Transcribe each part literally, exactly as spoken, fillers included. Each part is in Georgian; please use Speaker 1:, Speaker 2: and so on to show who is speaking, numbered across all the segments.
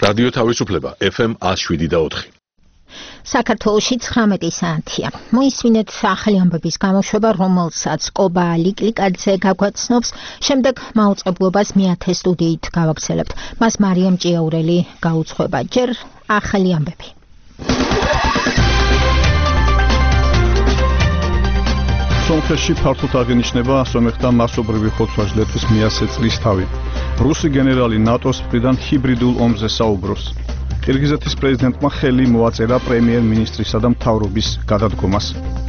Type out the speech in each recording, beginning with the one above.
Speaker 1: რადიო თავისუფლება ეფ ემ one oh seven და four.
Speaker 2: საქართველოში ცხრამეტი საათია. მოისმინეთ ახალი ამბების გამოშვება, რომელსაც კობა ლიკლიკაძე გაგვაცნობს. შემდეგ მაუწყებლობას მეათე სტუდიით გავაგრძელებთ. მას მარიამ ჭიაურელი გაუძღვება. ჯერ ახალი ამბები.
Speaker 3: სომხეთში ფართოდ აღინიშნება სომეხთა მასობრივი ხოცვა-ჟლეტვის მეათე წლისთავი. რუსი გენერალი ნატოს მხრიდან ჰიბრიდულ ომზე საუბრობს. ყირგიზეთის პრეზიდენტმა ხელი მოაწერა პრემიერ-მინისტრისა და მთავრობის გადადგომას.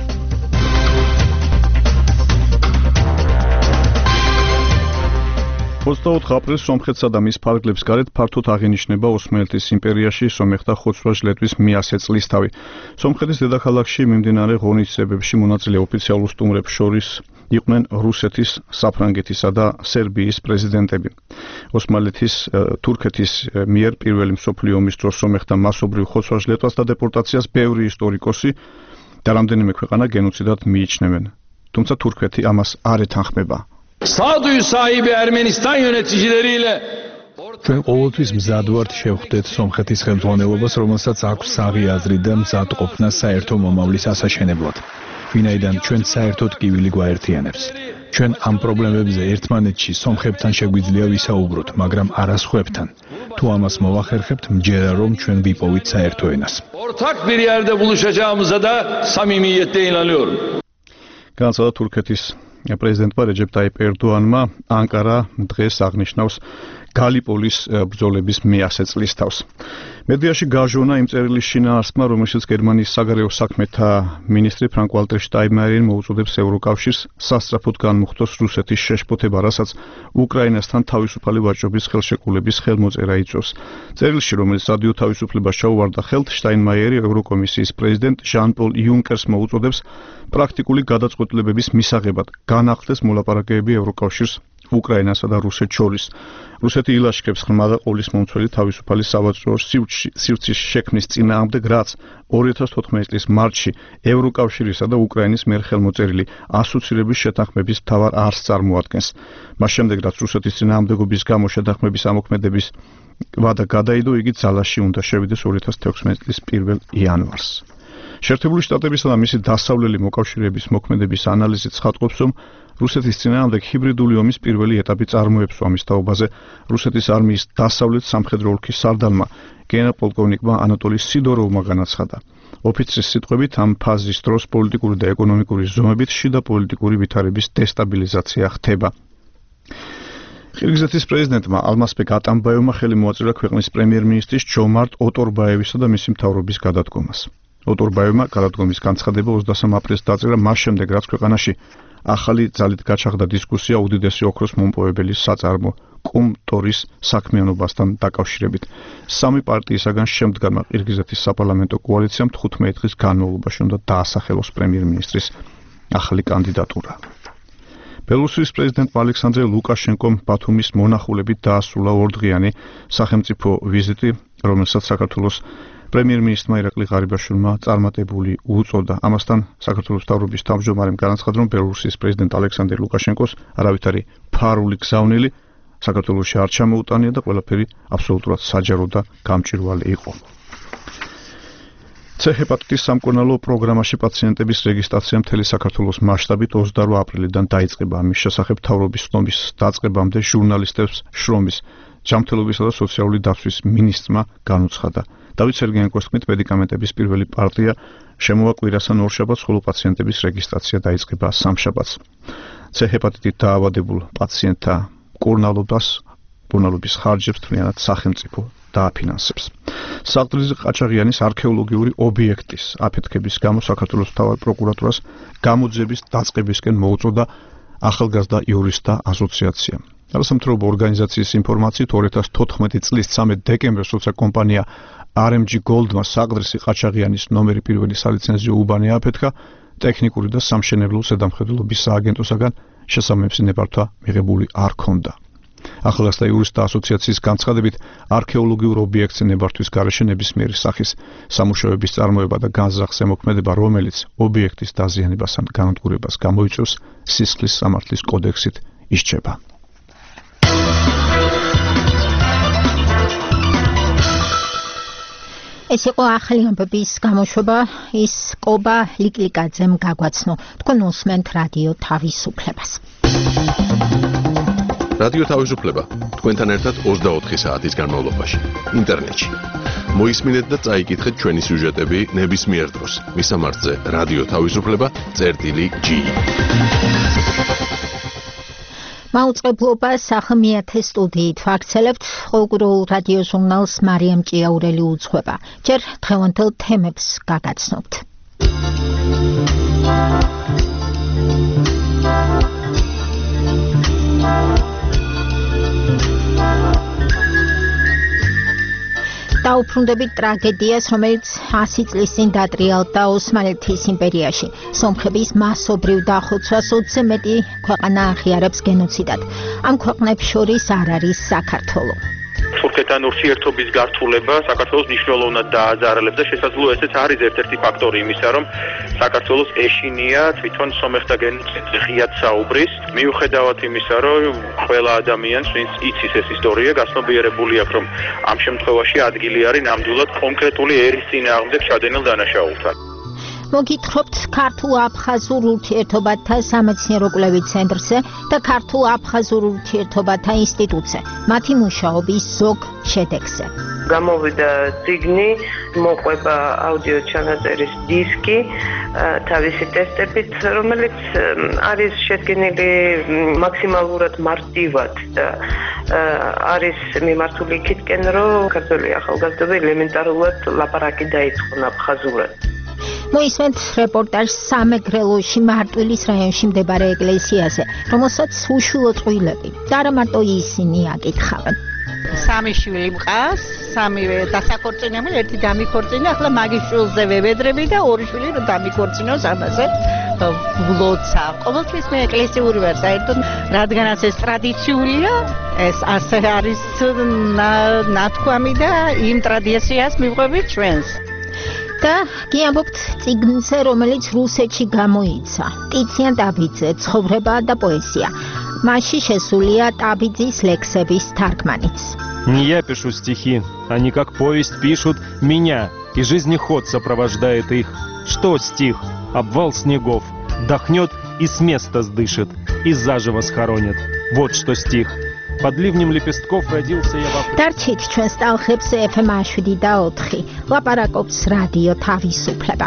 Speaker 3: ოცდაოთხ აპრილს სომხეთსა და მის ფარგლებს გარეთ ფართოდ აღინიშნება ოსმალეთის იმპერიაში სომეხთა ხოცვა-ჟლეტვის მეათე წლისთავი. სომხეთის დედაქალაქში მიმდინარე ღონისძიებებში მონაწილე ოფიციალურ სტუმრებს შორის იყვნენ რუსეთის, საფრანგეთისა და სერბიის პრეზიდენტები. ოსმალეთის, თურქეთის მიერ პირველი მსოფლიო ომის დროს სომეხთა მასობრივ ხოცვა-ჟლეტვას და დეპორტაციას ბევრი ისტორიკოსი და რამდენიმე ქვეყანა გენოციდად მიიჩნევენ. თუმცა თურქეთი ამას არ ეთანხმება.
Speaker 4: Sağduyu sahibi Ermenistan yöneticileriyle
Speaker 5: ჩვენ ყოველთვის მზად ვართ შევხვდეთ სომხეთის ხელმძღვანელობას, რომელსაც აქვს საღი აზრი და მზად ყოფნა საერთო მომავლის ასაშენებლად. ვინაიდან ჩვენ საერთოდ კივილი გვაერთიანებს. ჩვენ ამ პრობლემებზე ერთმანეთში სომხებთან შეგვიძლია ვისაუბროთ, მაგრამ არა სხვებთან. თუ ამას მოვახერხებთ, მჯერა რომ ჩვენ ვიპოვით საერთო ენას.
Speaker 4: Ortak bir yerde buluşacağımıza da samimiyetle inanıyorum.
Speaker 3: განაცხადა თურქეთის პრეზიდენტმა რეჯეპ ტაიპ ერდოანმა, ანკარა დღეს აღნიშნავს გალიპოლის ბრძოლების მეათე წლისთავს. მედიაში გაჟონა იმ წერილის შინაარსმა, რომელშიც გერმანიის საგარეო საქმეთა მინისტრი ფრანკ-ვალტერ შტაინმაიერი მოუწოდებს ევროკავშირს სასწრაფოდ განმუხტოს რუსეთის შეშფოთება, რასაც უკრაინასთან თავისუფალი ვაჭრობის ხელშეკრულების ხელმოწერა იწვევს. წერილში, რომელიც რადიო თავისუფლებას ჩაუვარდა ხელთ, შტაინმაიერი ევროკომისიის პრეზიდენტ ჟან-პოლ იუნკერს მოუწოდებს პრაქტიკული გადაწყვეტილებების მისაღებად განახლდეს მოლაპარაკებები ევროკავშირს უკრაინასა და რუსეთს შორის. რუსეთი ილაშქრებს ღრმა და ყოვლისმომცველი თავისუფალი სავაჭრო სივრცის შექმნის წინააღმდეგ, რაც ორი ათას თოთხმეტი წლის მარტში ევროკავშირისა და უკრაინის მიერ ხელმოწერილი ასოცირების შეთანხმების მთავარ არსს წარმოადგენს. მას შემდეგ, რაც რუსეთის წინააღმდეგობის გამო შეთანხმების ამოქმედების ვადა გადაიდო, იგი ძალაში უნდა შევიდეს ორი ათას თექვსმეტი წლის პირველ იანვარს. შეერთებული შტატებისა და მისი დასავლელი მოკავშირეების მოქმედების ანალიზი ცხადყოფს, რომ რუსეთის წინააღმდეგ ჰიბრიდული ომის პირველი ეტაპი წარმოებსო ამის თაობაზე რუსეთის არმიის დასავლეთ სამხედრო ოლქის სარდალმა გენერალ-პოლკოვნიკმა ანატოლი სიდოროვმა განაცხადა. ოფიცრის სიტყვებით, ამ ფაზის დროს პოლიტიკური და ეკონომიკური ზომებით შიდა პოლიტიკური ვითარების დესტაბილიზაცია ხდება. ყირგიზეთის პრეზიდენტმა ალმასბეკ ატამბაევმა ხელი მოაწერა ქვეყნის პრემიერ-მინისტრის ჯომარტ ოტორბაევისა და მისი მთავრობის გადადგომას. ოტორბაევმა გადადგომის განცხადება ოცდასამ აპრილს დაწერა მას შემდეგ, რაც ქვეყანაში ახალი ძალით გაჩაღდა დისკუსია უდიდესი ოქროს მომპოვებელი საწარმო კომტორის საქმიანობასთან დაკავშირებით. სამი პარტიისაგან შემდგარმა ყირგიზეთის საპარლამენტო კოალიციამ თხუთმეტი დღის განმავლობაში უნდა დაასახელოს პრემიერ-მინისტრის ახალი კანდიდატურა. ბელორუსის პრეზიდენტმა ალექსანდრე ლუკაშენკომ ბათუმის მონახულებით დაასრულა ორდღიანი სახელმწიფო ვიზიტი, რომელსაც საქართველოს პრემიერ-მინისტრმა ირაკლი ღარიბაშვილმა წარმატებული უწოდა. ამასთან საქართველოს მთავრობის თავმჯდომარემ განაცხადა, რომ ბელორუსის პრეზიდენტ ალექსანდრე ლუკაშენკოს არავითარი ფარული გზავნილი საქართველოში არ ჩამოუტანია და ყველაფერი აბსოლუტურად საჯარო და გამჭვირვალე იყო. C ჰეპატიტის სამკურნალო პროგრამაში პაციენტების რეგისტრაცია მთელი საქართველოს მასშტაბით ოცდაორი აპრილიდან დაიწყება. ამის შესახებ მთავრობის ცნობის დაწყებამდე ჟურნალისტებს შრომის ჯანმრთელობისა და სოციალური დაცვის მინისტრმა განუცხადა. დავით სერგეენკოს თქმით, მედიკამენტების პირველი პარტია შემოაკვირას ან ორშაბათს, ხოლო პაციენტების რეგისტრაცია დაიწყება სამშაბათს. C ჰეპატიტით დაავადებულ პაციენტთა მკურნალობას, მკურნალობის ხარჯებს თვლიანად სახელმწიფო დააფინანსებს. საღდრიძე ყაჩაღიანის არქეოლოგიური ობიექტის აფეთქების გამო საქართველოს მთავარ პროკურატურას გამოძიების დაწყებისკენ მოუწოდა ახალგაზრდა იურისტთა ასოციაცია. არასამთავრობო ორგანიზაციის ინფორმაციით ორი ათას თოთხმეტი წლის ცამეტ დეკემბერს, როცა კომპანია არ ემ ჯი Goldმა საღდრისი ყაჩაღიანის ნომერი პირველი სალიცენზიო უბანი აფეთქა, ტექნიკური და სამშენებლო ზედამხედველობის სააგენტოსაგან შესაბამისი ნებართვა მიღებული არ ჰქონდა. ახალგაზრდა იურისტთა ასოციაციის განცხადებით, არქეოლოგიურ ობიექტზე ნებართვის გარეშე ნებისმიერი სახის სამუშაოების წარმოება და განზრახ ზემოქმედება, რომელიც ობიექტის დაზიანებას ან განადგურებას გამოიწვევს, სისხლის სამართლის კოდექსით ისჩება.
Speaker 2: ეს იყო ახალი ამბების გამოშვება, ის კობა ლიკლიკაძემ გაგვაცნო. თქვენ უსმენთ რადიო თავისუფლებას.
Speaker 1: რადიო თავისუფლება თქვენთან ერთად ოცდაოთხი საათის განმავლობაში ინტერნეტში. მოისმინეთ და წაიკითხეთ ჩვენი სიუჟეტები ნებისმიერ დროს. მისამართზე რადიო თავისუფლება წერტილი ჯი.
Speaker 2: მაუწყებლობა სახმიათე სტუდიით ვაქცელებთ ყოველგვარულ რადიო ჟურნალს მარიამ ჭიაურელი უძღვება. ჯერ დღევანდელ თემებს გაგაცნობთ. დაუბრუნდებით ტრაგედიას, რომელიც ასი წლის წინ დატრიალდა ოსმალეთის იმპერიაში. სომხების მასობრივ დახოცვას ოცზე მეტი ქვეყანა აღიარებს გენოციდად. ამ ქვეყნებს შორის არ არის საქართველო.
Speaker 6: თურქეთთან ურთიერთობის გართულება საქართველოს მნიშვნელოვნად დააზარალებს და შესაძლოა ესეც არის ერთ-ერთი ფაქტორი იმისა, რომ საქართველოს ეშინია თვითონ სომეხთა გენოციდზე ღიად საუბრის, მიუხედავად იმისა, რომ ყველა ადამიანს, ვინც იცის ეს ისტორია, გასნობიერებული აქვს, რომ ამ შემთხვევაში ადგილი არის ნამდვილად კონკრეტული ერის წინააღმდეგ ჩადენილ დანაშაულთან.
Speaker 2: მოგითხრობთ ქართულ-აფხაზურ ურთიერთობათა სამეცნიერო კვლევით ცენტრზე და ქართულ-აფხაზურ ურთიერთობათა ინსტიტუტზე, მათი მუშაობის ზოგ შედეგზე.
Speaker 7: გამოვიდა წიგნი, მოყვება აუდიო ჩანაწერის დისკი, თავისი ტესტებით, რომელიც არის შედგენილი მაქსიმალურად მარტივად და არის მიმართული იქითკენ, რომ ქართველი ახალგაზრდობა ელემენტარულად ლაპარაკი დაიწყონ აფხაზურად.
Speaker 2: მოისმენთ რეპორტაჟს სამეგრელოში მარტვილის რაიონში მდებარე ეკლესიაზე, რომელსაც უშვილო წყვილები და არა მარტო ისინი აკითხავენ.
Speaker 8: სამი შვილი მყავს, სამივე დასაქორწინებული, ერთი დამიქორწინა, ახლა მაგის შვილზე ვებედრები და ორი შვილი რომ დამიქორწინოს ამაზე ვლოცა. ყოველთვის მე ეკლესიური ვარ საერთოდ, რადგანაც ეს ტრადიციულია, ეს ასე არის ნათქვამი და იმ ტრადიციას მივყვებით ჩვენს. და გიამბობთ წიგნზე, რომელიც რუსეთში გამოიცა. ტიციან ტაბიძე, ცხოვრება და პოეზია. მასში შესულია ტაბიძის ლექსების თარგმანიც.
Speaker 9: Не я пишу стихи, они как повесть пишут меня, и жизнеход сопровождает их. Что стих? Обвал снегов. Дохнет и с места сдышит, и заживо схоронит. Вот что стих. Под ливнем лепестков родился я в Африке.
Speaker 2: Дарчит ჩვენს ტალღებზე ეფ ემ შვიდი და ოთხი. ლაპარაკობს რადიო თავისუფლება.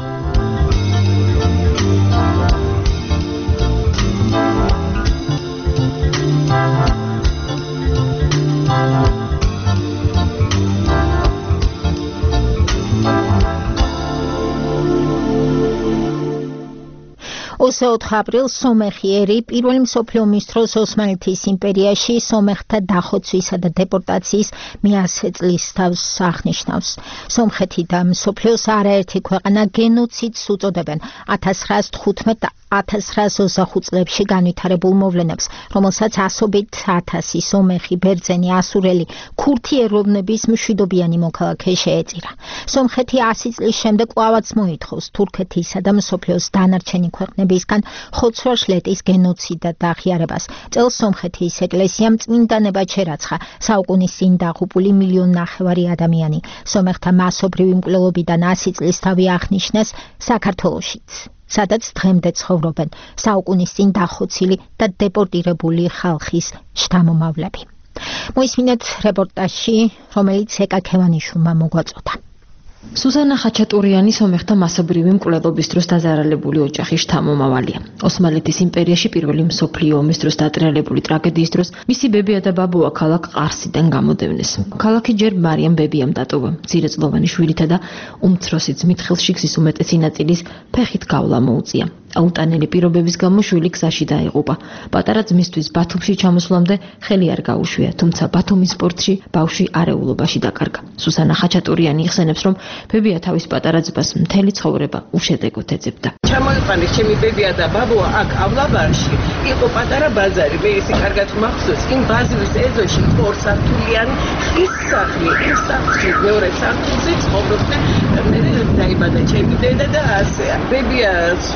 Speaker 2: ოცდაოთხ აპრილს სომეხი ერი პირველი მსოფლიო ომის დროს ოსმალეთის იმპერიაში სომეხთა დახოცვისა და დეპორტაციის მეათე წლისთავს აღნიშნავს. სომხეთი და მსოფლიოს არაერთი ქვეყანა გენოციდს უწოდებენ ათას ცხრაას თხუთმეტ და ათას ცხრაას ოცდახუთ წლებში განვითარებულ მოვლენებს, რომელსაც ასობით ათასი სომეხი, ბერძენი, ასურელი, ქურთი ეროვნების მშვიდობიანი მოქალაქე შეეწირა. სომხეთი ასი წლის შემდეგ კვლავაც მოითხოვს თურქეთისა და მსოფლიოს დანარჩენი ქვეყნებისგან ხოცვა-შლეტის გენოციდად აღიარებას. წელს სომხეთის ეკლესიამ წმინდანებად შერაცხა საუკუნის წინ დაღუპული მილიონ ნახევარი ადამიანი. სომეხთა მასობრივი მკვლელობიდან ასი წლის თავი აღნიშნეს საქართველოშიც, სადაც დღემდე ცხოვრობენ საუკუნის წინ დახოცილი და დეპორტირებული ხალხის შთამომავლები. მოისმინეთ რეპორტაჟში, რომელიც ეკა ქევანიშვილმა მოგვაწოდა.
Speaker 10: სუსანა ხაჩატურიანი სომეხთა მასობრივი მკვლელობის დროს დაზარალებული ოჯახის შთამომავალია. ოსმალეთის იმპერიაში პირველი მსოფლიო ომის დროს დატრიალებული ტრაგედიის დროს მისი ბებია და ბაბუა ქალაქ ყარსიდან გამოდევნეს. ქალაქი ჯერ მარიამ ბებიამ დატოვა, მცირეწლოვანი შვილითა და უმცროსი ძმით ხელში გზის უმეტესი ნაწილის ფეხით გავლა მოუწია. აუტანელი პირობების გამო შვილი გზაში დაეღუპა. პატარა ძმისთვის ბათუმში ჩამოსვლამდე ხელი არ გაუშვია, თუმცა ბათუმის პორტში ბავშვი არეულობაში დაკარგა. სუსანა ხაჩატურიანი იხსენებს, რომ ბებია თავის პატარა ძმას მთელი ცხოვრება უშედეგოდ ეძებდა.
Speaker 11: ჩამოიყვანეს ჩემი ბებია და ბაბუა აქ ავლაბარში, იყო პატარა ბაზარი, მე ისე კარგად მახსოვს, იმ ბაზრის ეზოში ორსართულიანი ხის სახლი, ის სახლი მეორე სართულზე ცხოვრობდა, მე დაიბადა ჩემი დედა და ასე. ბებია სულ ამბობს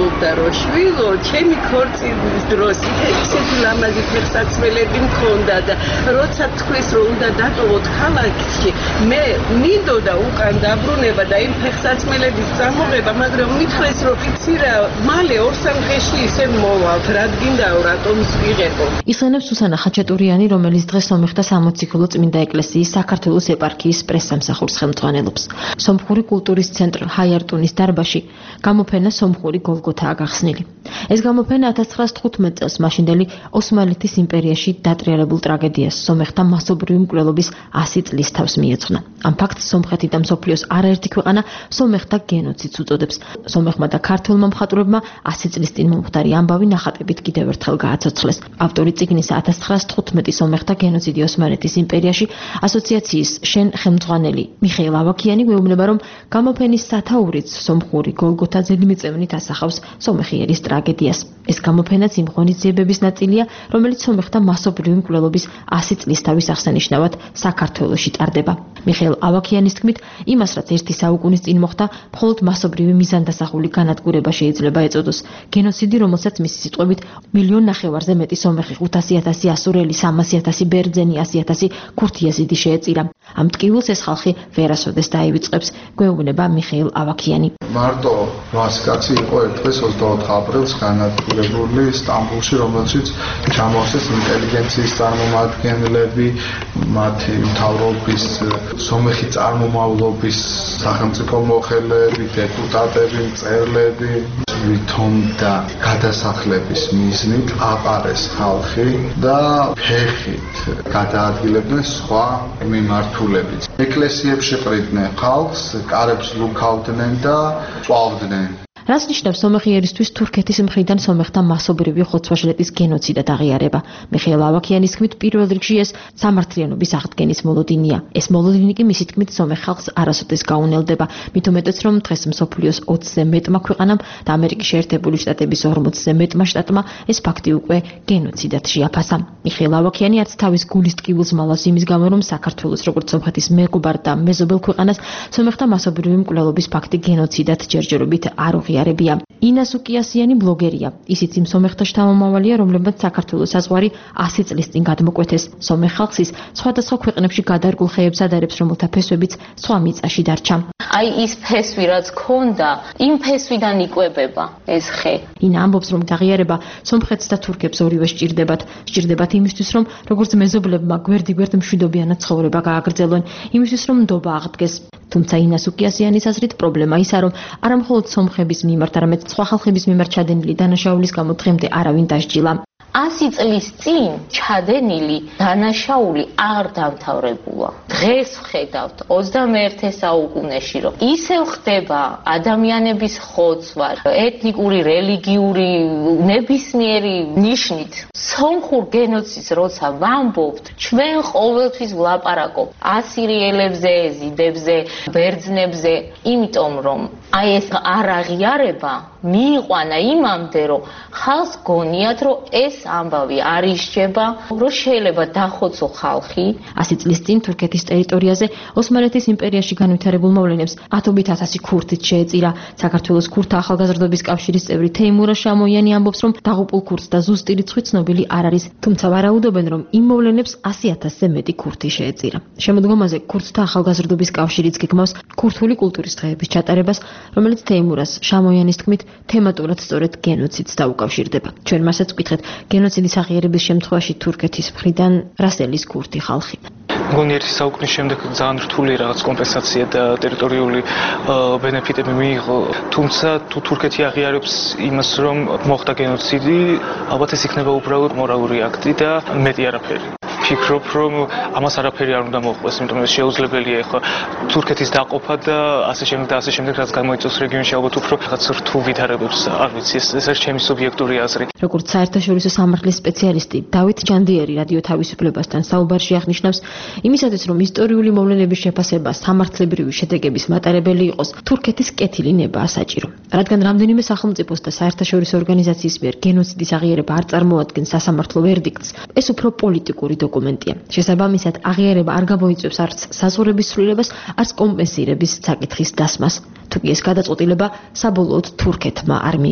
Speaker 11: ამბობდა რომ შვილო ჩემი ქორწილის დროს ისეთი ლამაზი ფეხსაცმელები მქონდა და როცა თქვის რომ უნდა დატოვოთ ქალაქში მე მინდოდა უკან დაბრუნება და იმ ფეხსაცმელების წამოღება მაგრამ მითხრეს რომ იცი რა მალე ორ სამ დღეში ისე მოვალთ რა გინდაო რატომ ვიღებო
Speaker 10: იხსენებს სუსანა ხაჩატურიანი რომელიც დღეს სომეხთა სამოციქულო წმინდა ეკლესიის საქართველოს ეპარქიის პრესსამსახურს ხელმძღვანელობს სომხური კულტურის ცენტრ ჰაიარტუნის დარბაზში გამოფენა სომხური გოლგოთაა გახსნილი ეს გამოფენა ათას ცხრაასი თხუთმეტ წელს მაშინდელი ოსმალეთის იმპერიაში დატრიალებულ ტრაგედიას სომეხთა მასობრივი მკვლელობის ასი წლის თავს მიეძღვნა ამ ფაქტს სომხეთი და მსოფლიოს არაერთი ქვეყანა სომეხთა გენოციდს უწოდებს სომეხმა და ქართველმა მხატვრებმა ასი წლის წინ მომხდარი ამბავი ნახატებით კიდევ ერთხელ გააცოცხლეს ავტორი წიგნისა ათას ცხრაასი თხუთმეტი სომეხთა გენოციდი ოსმალეთის იმპერიაში ასოციაციის შენ ხელმძღვანელი მიხეილ ავაქიანი გვეუბნება რომ გამოფენის სათაურიც სომხური გოლგოთა ძეგლმიწევნით ასახავს სომეხიერის ტრაგედიას ეს გამოფენაც იმ ღონისძიებების ნაწილია რომელიც სომეხთა მასობრივი მკვლელობის ასი წლის თავის აღსანიშნავად საქართველოში ტარდება მიხეილ ავაქიანის თქმით იმას რაც ერთი საუკუნის წინ მოხდა მხოლოდ მასობრივი მიზანდასახული განადგურება შეიძლება ეწოდოს გენოციდი რომელსაც მისი სიტყვებით მილიონ ნახევარზე მეტი სომეხი ხუთასი ათასი ასურელი სამასი ათასი ბერძენი ასი ათასი ქურთი ეზიდი შეეწირა ამ ტკივილს ეს ხალხი ვერასოდეს დაივიწყებს გვეუბნება მიხეილ ავაქიანი
Speaker 12: მარტო რვას კაცი იყო ერთხელ ოცდაოთხ აპრილს განადგურებული სტამბოლში რომელშიც ჩამოაყენეს ინტელიგენციის წარმომადგენლები მათი მთავრობის სომეხი წარმომავლობის სახელმწიფო მოხელეები დეპუტატები მწერლები ვითომ და გადასახლების მიზნით აყარეს ხალხი და ფეხით გადაადგილებდნენ სხვა მიმართულებით. ეკლესიებში ყრიდნენ ხალხს, კარებს ლუქავდნენ და წვავდნენ.
Speaker 10: რას ნიშნავს სომეხიერისთვის თურქეთის მხრიდან სომეხთა მასობრივი ხოცვა-ჟლეტის გენოციდად აღიარება? მიხეილ ავაქიანის თქმით პირველ რიგში ეს სამართლიანობის აღდგენის მოლოდინია. ეს მოლოდინი კი მისი თქმით სომეხ ხალხს არასოდეს გაუნელდება, მით უმეტეს რომ დღეს მსოფლიოს ოცზე მეტმა ქვეყანამ და ამერიკის შეერთებული შტატების ორმოცზე მეტმა შტატმა ეს ფაქტი უკვე გენოციდად შეაფასა. მიხეილ ავაქიანი არც თავის გულის ტკივილს მალავს იმის გამო რომ საქართველოს როგორც სომხეთის მეგობარ და მეზობელ ქვეყანას სომეხთა მასობრივი მკვლელობის ფაქტი გენოციდად ჯერჯერობით არ აღიარებია. ინა სუკიასიანი ბლოგერია. ისიც იმ სომეხთა შთამომავალია, რომლებმაც საქართველოს საზღვარი ასი წლის წინ გადმოკვეთეს. სომეხ ხალხს ის სხვადასხვა ქვეყნებში გადარგულ ხეებს ადარებს, რომელთა ფესვებიც სხვა მიწაში დარჩა.
Speaker 13: აი ის ფესვი რაც ქონდა, იმ ფესვიდან იკვებება ეს ხე.
Speaker 10: ინა ამბობს, რომ აღიარება სომხეთს და თურქებს ორივე სჭირდებათ. სჭირდებათ იმისთვის, რომ როგორც მეზობლებმა გვერდ-გვერდ მშვიდობიანად ცხოვრება გააგრძელონ, იმისთვის, რომ ნდობა აღდგეს. თუმცა ინა სუკიასიანის აზრით პრობლემა ისაა, რომ არა მხოლოდ სომხების მიმართ, არამედ სხვა ხალხების მიმართ ჩადენილი დანაშაულის გამო დღემდე არავინ დასჯილა.
Speaker 13: ასი წლის წინ ჩადენილი დანაშაული არ დამთავრებულა. დღეს ვხედავთ ოცდამეერთე საუკუნეში, რომ ისევ ხდება ადამიანების ხოცვა, ეთნიკური, რელიგიური, ნებისმიერი ნიშნით. სომხურ გენოციდს როცა ვამბობთ, ჩვენ ყოველთვის ვლაპარაკობთ ასირიელებზე, ეზიდებზე, ბერძნებზე, იმიტომ რომ აი ეს არ აღიარება მიიყვანა იმამდე, რომ ხალხს გონიათ, რომ ეს ამბავი არ ისჯება, რომ შეიძლება დახოცო ხალხი.
Speaker 10: ასი წლის წინ თურქეთის ტერიტორიაზე ოსმალეთის იმპერიაში განვითარებულ მოვლენებს ათობით ათასი ქურთიც შეეწირა. საქართველოს ქურთა ახალგაზრდობის კავშირის წევრი თეიმურა შამოიანი ამბობს, რომ დაღუპულ ქურთს და ზუსტი რიცხვი ცნობილი არ არის, თუმცა ვარაუდობენ, რომ იმ მოვლენებს ასი ათასზე მეტი ქურთი შეეწირა. შემოდგომაზე ქურთთა ახალგაზრდობის კავშირიც გეგმავს ქურთული კულტურის დღეების ჩატარებას, რომელიც თეიმურას შამოიანის თქმით თემატურად სწორედ გენოციდს დაუკავშირდება. ჩვენ მასაც ვკითხეთ, გენოციდის აღიარების შემთხვევაში თურქეთის მხრიდან რასელის ქურთი ხალხი.
Speaker 14: მგონი ერთი საუკუნის შემდეგ ძალიან რთული რაღაც კომპენსაცია და ტერიტორიული ბენეფიტები მიიღო. თუმცა თუ თურქეთი აღიარებს იმას, რომ მოხდა გენოციდი, ალბათ ეს იქნება უბრალოდ მორალური აქტი და მეტი არაფერი. ვფიქრობ, რომ ამას არაფერი არ უნდა მოხდეს, იმიტომ რომ შეუძლებელია ახლა თურქეთის დაყოფა და ასე შემდეგ და ასე შემდეგ, რაც გამოიწვევს რეგიონში ალბათ უფრო რაღაც რთულ ვითარებებს, არ ვიცი, ეს ეს არის ჩემი სუბიექტური აზრი.
Speaker 10: როგორც საერთაშორისო სამართლის სპეციალისტი დავით ჯანდიერი რადიო თავისუფლებასთან საუბარში აღნიშნავს, იმისათვის რომ ისტორიული მოვლენების შეფასება სამართლებრივი შედეგების მატარებელი იყოს, თურქეთის კეთილი ნებაა საჭირო. რადგან რამდენიმე სახელმწიფოს და საერთაშორისო ორგანიზაციის მიერ გენოციდის აღიარება არ წარმოადგენს სასამართლო ვერდიქტს, ეს უფრო პოლიტიკური დოკუმენტია. შესაბამისად, აღიარება არ გამოიწვევს არც საზღვრების ცვლილებას, არც კომპენსირების საკითხის დასმას. თუ კი ეს გადაწყვეტილება საბოლოოდ თურქეთმა არ მიიღო.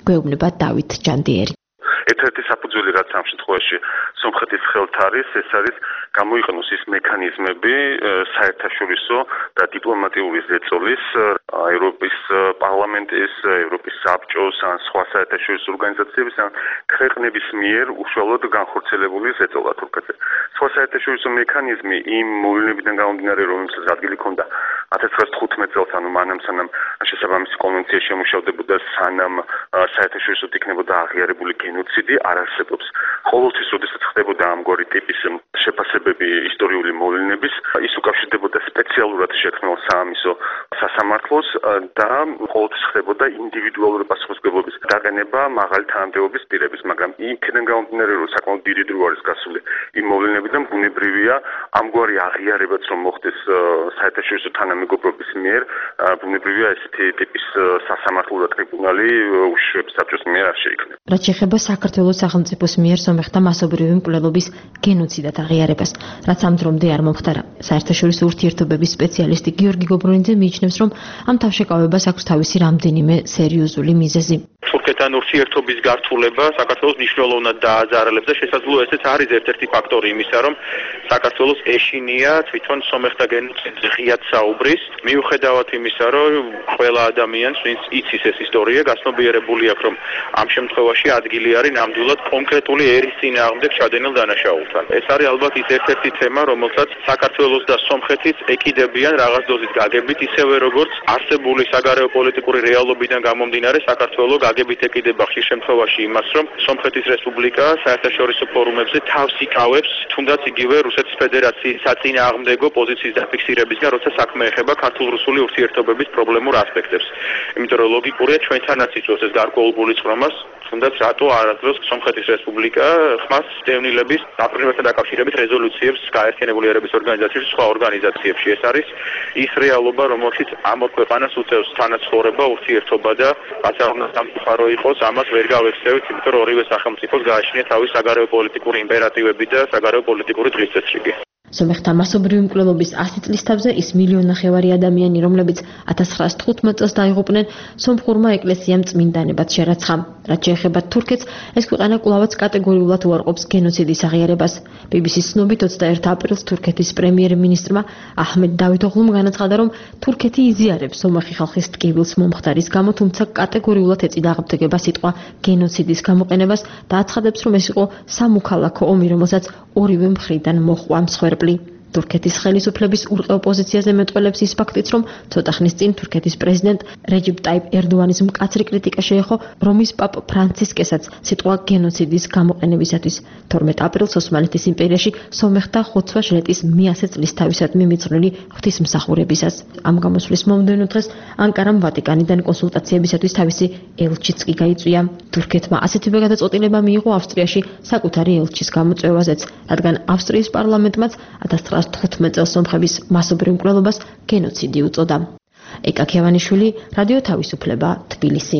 Speaker 10: გვეუბნება დავით ჯანდიერი.
Speaker 15: ერთ-ერთი საფუძველი რაც ამ შემთხვევაში სომხეთის ხელთ არის, ეს არის გამოიყენოს ის მექანიზმები საერთაშორისო და დიპლომატიური ზეწოლის ევროპის პარლამენტის, ევროპის საბჭოს ან სხვა საერთაშორისო ორგანიზაციების ან ქვეყნების მიერ უშუალოდ განხორციელებული ზეწოლა თურქეთზე. სხვა საერთაშორისო მექანიზმი იმ მოვლენებიდან გამომდინარე, რომელსაც ადგილი ჰქონდა ათას ცხრაასი თხუთმეტ წელს, ანუ მანამ სანამ შესაბამისი კონვენცია შემუშავდებოდა, სანამ საერთაშორისოდ იქნებოდა აღიარებული გენოციდი არ არსებობს. ყოველთვის, როდესაც ხდებოდა ამგვარი ტიპის შეფასებები ისტორიული მოვლენების, ის უკავშირდებოდა სპეციალურად შექმნილ საამისო სასამართლოს და ყოველთვის ხდებოდა ინდივიდუალური პასუხისმგებლობის დაყენება მაღალი თანამდებობის პირების, მაგრამ იქიდან გამომდინარე, რომ საკმაოდ დიდი დრო არის გასული იმ მოვლენებიდან, ბუნებრივია ამგვარი აღიარებაც რომ მოხდეს საერთაშორისო თანამეგობრობის მიერ, ბუნებრივია ესეთი ტიპის სასამართლო და ტრიბუნალი უშუალოდ საბჭოს მიერ არ შეიქმნება.
Speaker 10: რაც შეეხება საქართველოს სახელმწიფოს მიერ სომეხთა მასობრივი მკვლელობის გენოციდად აღიარებას, რაც ამ დრომდე არ მომხდარა. საერთაშორისო ურთიერთობების სპეციალისტი გიორგი გობრონიძე მიიჩნევს, რომ ამ თავშეკავებას აქვს თავისი რამდენიმე სერიოზული მიზეზი.
Speaker 6: თურქეთთან ურთიერთობის გართულება საქართველოს მნიშვნელოვნად დააზარალებს და შესაძლოა ესეც არის ერთ-ერთი ფაქტორი იმისა, რომ საქართველოს ეშინია თვითონ სომეხთა გენოციდზე ღიად საუბრის, მიუხედავად იმისა, რომ ყველა ადამიანს, ვინც იცის ეს ისტორია, გასნობიერებული აქვს, რომ ამ შემთხვევაში ადგილი არის ნამდვილად კონკრეტული ერის წინააღმდეგ ჩადენილ დანაშაულთან. ეს არის ალბათ ის ერთ-ერთი თემა, რომელსაც საქართველოს და სომხეთის ეკიდებიან რაღაც დოზის გაგებით, ისევე როგორც არსებული საგარეო პოლიტიკური რეალობიდან გამომდინარე საქართველოს გაგებით ეკიდება ხშირ შემთხვევაში იმას, რომ სომხეთის რესპუბლიკა საერთაშორისო ფორუმებზე თავს იკავებს, თუნდაც იგივე რუსეთის ფედერაციის საწინააღმდეგო პოზიციის დაფიქსირებისგან, როცა საქმე ეხება ქართულ-რუსული ურთიერთობების პრობლემურ ასპექტებს. იმიტომ რომ ლოგიკურია ჩვენთანაც იწვევს ეს გარკვეულ წრომას, თუნდაც რატო არასდროს სომხეთის რესპუბლიკა ხმას დევნილების დაპყრობასთან დაკავშირებით რეზოლუციებს გაერთიანებული ერების ორგანიზაციაში სხვა ორგანიზაციებში. ეს არის ის რეალობა, რომელშიც ამ ორ ქვეყანას უწევს თანაცხოვრება, ურთიერთობა და რაც არ უნდა სამწუხარო იყოს, ამას ვერ გავექცევით, იმიტომ რომ ორივე სახელმწიფოს გააჩნია თავის საგარეო პოლიტიკური იმპერატივები და საგარეო პოლიტიკური დღესდღეობები.
Speaker 10: სომეხთა მასობრივი მკვლელობის ასი წლის თავზე ის მილიონნახევარი ადამიანი, რომლებიც ათას ცხრაასი თხუთმეტ წელს დაიღუპნენ, სომხურმა ეკლესიამ წმინდანებად შერაცხა. რაც შეეხება თურქეთს, ეს ქვეყანა კვლავაც კატეგორიულად უარყოფს გენოციდის აღიარებას. ბი ბი სის ცნობით ოცდაერთი აპრილს თურქეთის პრემიერ-მინისტრმა აჰმედ დავითოღლუმ განაცხადა, რომ თურქეთი იზიარებს სომეხი ხალხის ტკივილს მომხდარის გამო, თუმცა კატეგორიულად ეწიდა აღბდდება სიტყვა გენოციდის გამოყენებას და აცხადებს, რომ ეს იყო სამოქალაქო ომი, რომელსაც ორივე მხრიდან მოჰყვა მსხვერპლი. თურქეთის ხელისუფლების ურყევ პოზიციაზე მეტყველებს ის ფაქტიც, რომ ცოტა ხნის წინ თურქეთის პრეზიდენტ რეჯეპ ტაიპ ერდოანის მკაცრი კრიტიკა შეეხო რომის პაპ ფრანცისკესაც სიტყვა გენოციდის გამოყენებისათვის. თორმეტ აპრილს ოსმალეთის იმპერიაში სომეხთა ხოცვა-ჟლეტის მეათე წლისთავისადმი მიძღვნილი ღვთისმსახურებისას. ამ გამოსვლის მომდევნო დღეს ანკარამ ვატიკანიდან კონსულტაციებისათვის თავისი ელჩიც კი გაიწვია. თურქეთმა ასეთივე გადაწყვეტილება მიიღო ავსტრიაში საკუთარი ელჩის გამოწვევაზეც, რადგან ავსტრიის პარლამენტმაც ათას ცხრაასი თხუთმეტ წელს სომხების მასობრივ მკვლელობას გენოციდი უწოდა. ეკა ქევანიშვილი, რადიო თავისუფლება, თბილისი.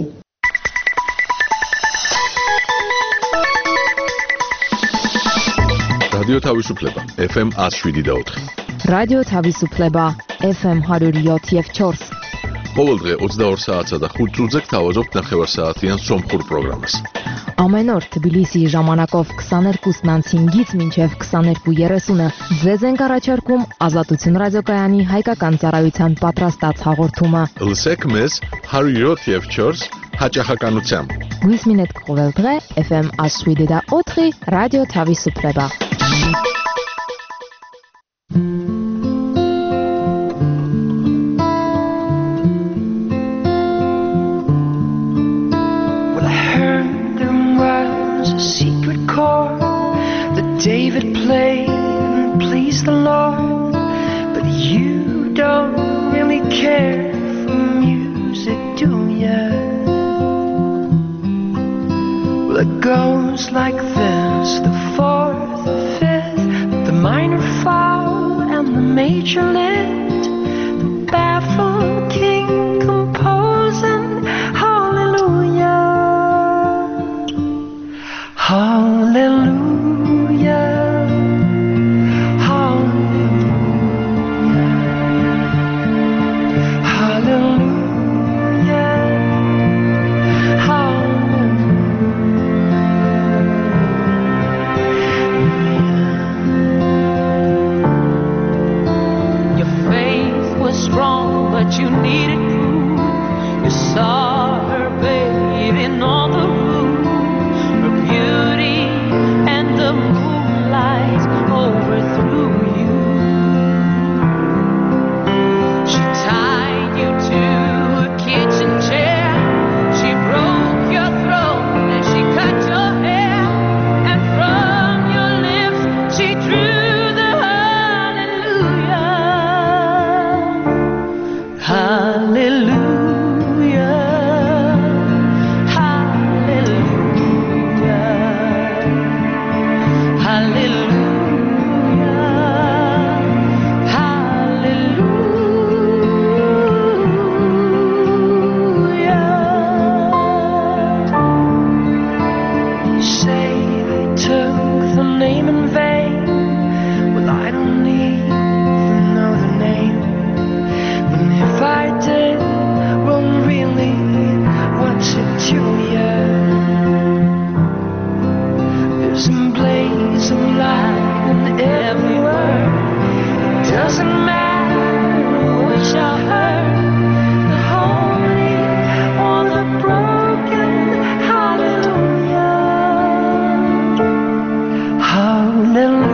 Speaker 1: რადიო თავისუფლება, ეფ ემ ათს შვიდი და ოთხი.
Speaker 16: რადიო თავისუფლება, ეფ ემ ҳадури յოթ ჩორს.
Speaker 1: ყოველდღე ოცდაორ საათსა და ხუთ წუთზე გთავაზობთ ნახევარსაათიან სომხურ პროგრამას.
Speaker 16: Ամեն օր Թբիլիսի ժամանակով քսաներկու հինգից մինչև քսաներկու երեսունը ձեզ ենք առաջարկում Ազատություն ռադիոկայանի հայկական ծառայության պատրաստած հաղորդումը։
Speaker 1: Լսեք մեզ ҳадури յոթ և չորս հաճախականությամբ։
Speaker 16: Գույս մինետ կողել դղե էֆ էմ ათს შვიდი და ოთხი რადიო თავისუფლება։
Speaker 17: Secret chord that David played and pleased the Lord, but you don't really care for music, do ya? Well, it goes like this: the fourth, the fifth, the minor fall and the major lift, the baffled king composing hallelujah. Hallelujah, hallelujah, hallelujah, hallelujah. took the name in vain. Well, I don't even know the name. And if I did, well, really, what's it to you? There's a blaze of light in every word. It doesn't matter which I heard, the holy or the broken. Hallelujah, hallelujah.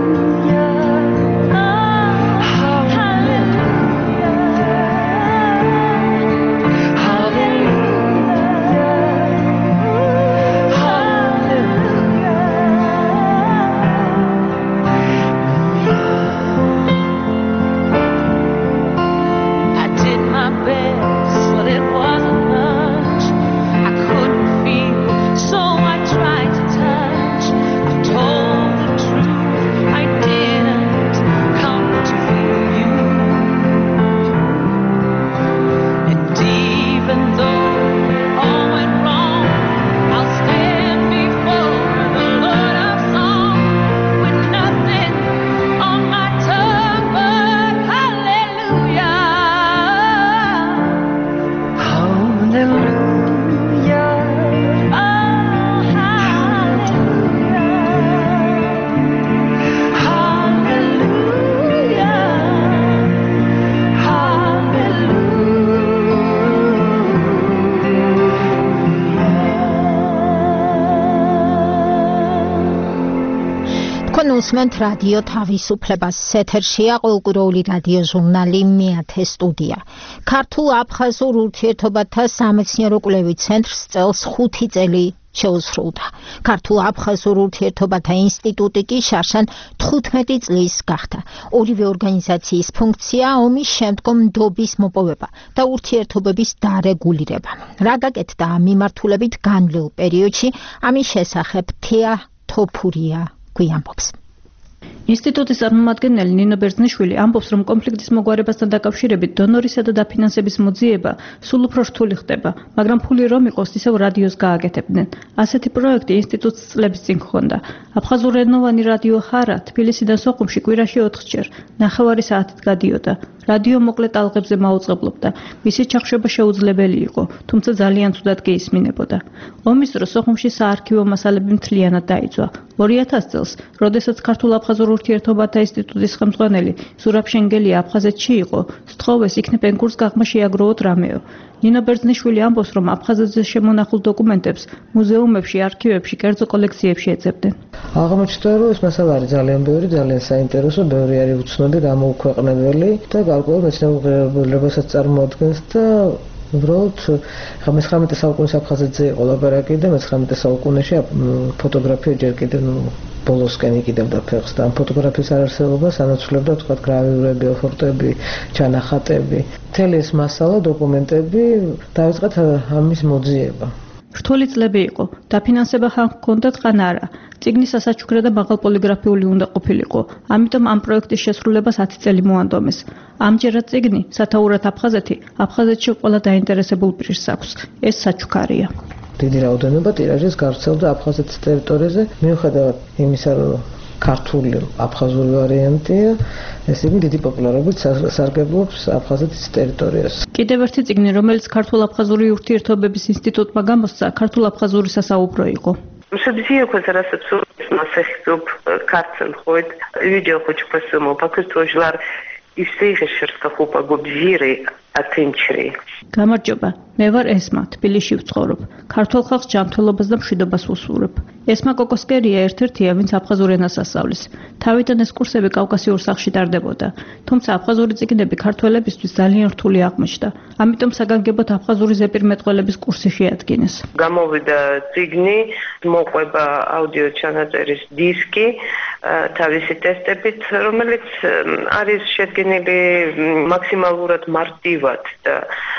Speaker 2: უსმენთ რადიო თავისუფლებას. ეთერშია ყოველკვირეული რადიო ჟურნალი მეათე სტუდია. ქართულ აფხაზურ ურთიერთობათა სამეცნიერო კვლევით ცენტრს წელს ხუთი წელი შეუსრულდა. ქართულ აფხაზურ ურთიერთობათა ინსტიტუტი კი შარშან თხუთმეტი წლის გახდა. ორივე ორგანიზაციის ფუნქცია ომის შემდგომ ნდობის მოპოვება და ურთიერთობების დარეგულირება. რა გაკეთდა ამ მიმართულებით განვლილ პერიოდში, ამის შესახებ თეა თოფურია გვიამბობს.
Speaker 18: ინსტიტუტის წარმომადგენელი ნინო ბერძნიშვილი ამბობს, რომ კონფლიქტის მოგვარებასთან დაკავშირებით დონორისა და დაფინანსების მოძიება სულ უფრო რთული ხდება, მაგრამ ფული რომ იყოს, ისევ რადიოს გააკეთებდნენ. ასეთი პროექტი ინსტიტუტს წლების წინ ჰქონდა. აფხაზურენოვანი რადიო ხარა თბილისიდან სოხუმში კვირაში ოთხჯერ, ნახევარი საათით გადიოდა. რადიო მოკლე ტალღებზე მაუწყებლობდა. მისი ჩახშობა შეუძლებელი იყო, თუმცა ძალიან ცუდად კი ისმინებოდა. ომის დროს სოხუმში საარქივო მასალები მთლიანად დაიწვა. ორი ათას წელს, როდესაც ქართულ აფხაზურ ურთიერთობათა ინსტიტუტის ხელმძღვანელი ზურაბ შენგელია აფხაზეთში იყო, სთხოვეს იქნებ ენგურს გაღმა შეაგროვოთ რამეო. ნინო ბერძნიშვილი ამბობს, რომ აფხაზეთზე შემონახულ დოკუმენტებს მუზეუმებში, არქივებში, კერძო კოლექციებში ეძებდნენ.
Speaker 19: აღმოჩნდა, რომ ეს მასალა არის ძალიან ბევრი, ძალიან საინტერესო, ბევრი არის უცნობი, გამოუქვეყნებელი და გარკვეულ მეცნიერებასაც წარმოადგენს და უბრალოდ მეხუთე საუკუნის აფხაზეთზე იყო ლაბარაკი და მეცხრამეტე საუკუნეში ფოტოგრაფია ჯერ კიდევ ბოლოსკენ იკიდებდა ფეხს და ამ ფოტოგრაფიის არარსებობას ანაცვლებდა თქვა გრავიურები, ოფორტები, ჩანახატები. მთელი ეს მასალა, დოკუმენტები დაიწყეთ ამის მოძიება.
Speaker 18: რთული წლები იყო. დაფინანსება ხან ჰქონდათ, ხან არა. წიგნის ასაჩუქრა და მაღალ პოლიგრაფიული უნდა ყოფილიყო. ამიტომ ამ პროექტის შესრულებას ათი წელი მოანდომეს. ამჯერად წიგნი სათაურად აფხაზეთი, აფხაზეთში ყველა დაინტერესებულ პირს აქვს. ეს საჩუქარია. დიდი რაოდენობა ტირაჟის გავრცელდა აფხაზეთის ტერიტორიაზე, მიუხედავად იმისა, რომ ქართული აფხაზური ვარიანტია, ეს იგი დიდი პოპულარობით სარგებლობს აფხაზეთის ტერიტორიას. კიდევ ერთი წიგნი, რომელიც ქართულ-აფხაზური ურთიერთობების ინსტიტუტმა გამოსცა, ქართულ-აფხაზური სასაუბრო იყო.
Speaker 7: Subsidiu cu zara să psuți masă sub carțel hod, video хоч посимо, поки сtojlar и все решерска хупа гобзири ატენჩრი.
Speaker 18: გამარჯობა, მე ვარ ესმა, თბილისში ვცხოვრობ. ქართულ ხალხს ჯანმრთელობას და მშვიდობას ვუსურვებ. ესმა კოკოსკერია ერთ-ერთია, ვინც აფხაზურ ენას ასწავლის. თავიდან ეს კურსები კავკასიურ სახლში ტარდებოდა, თუმცა აფხაზური წიგნები ქართველებისთვის ძალიან რთული აღმოჩნდა. ამიტომ საგანგებოდ აფხაზური ზეპირმეტყველების კურსი შეადგინეს.
Speaker 7: გამოვიდა წიგნი, მოყვება აუდიო ჩანაწერის დისკი, თავისი ტესტებით, რომელიც არის შედგენილი მაქსიმალურად მარტივ და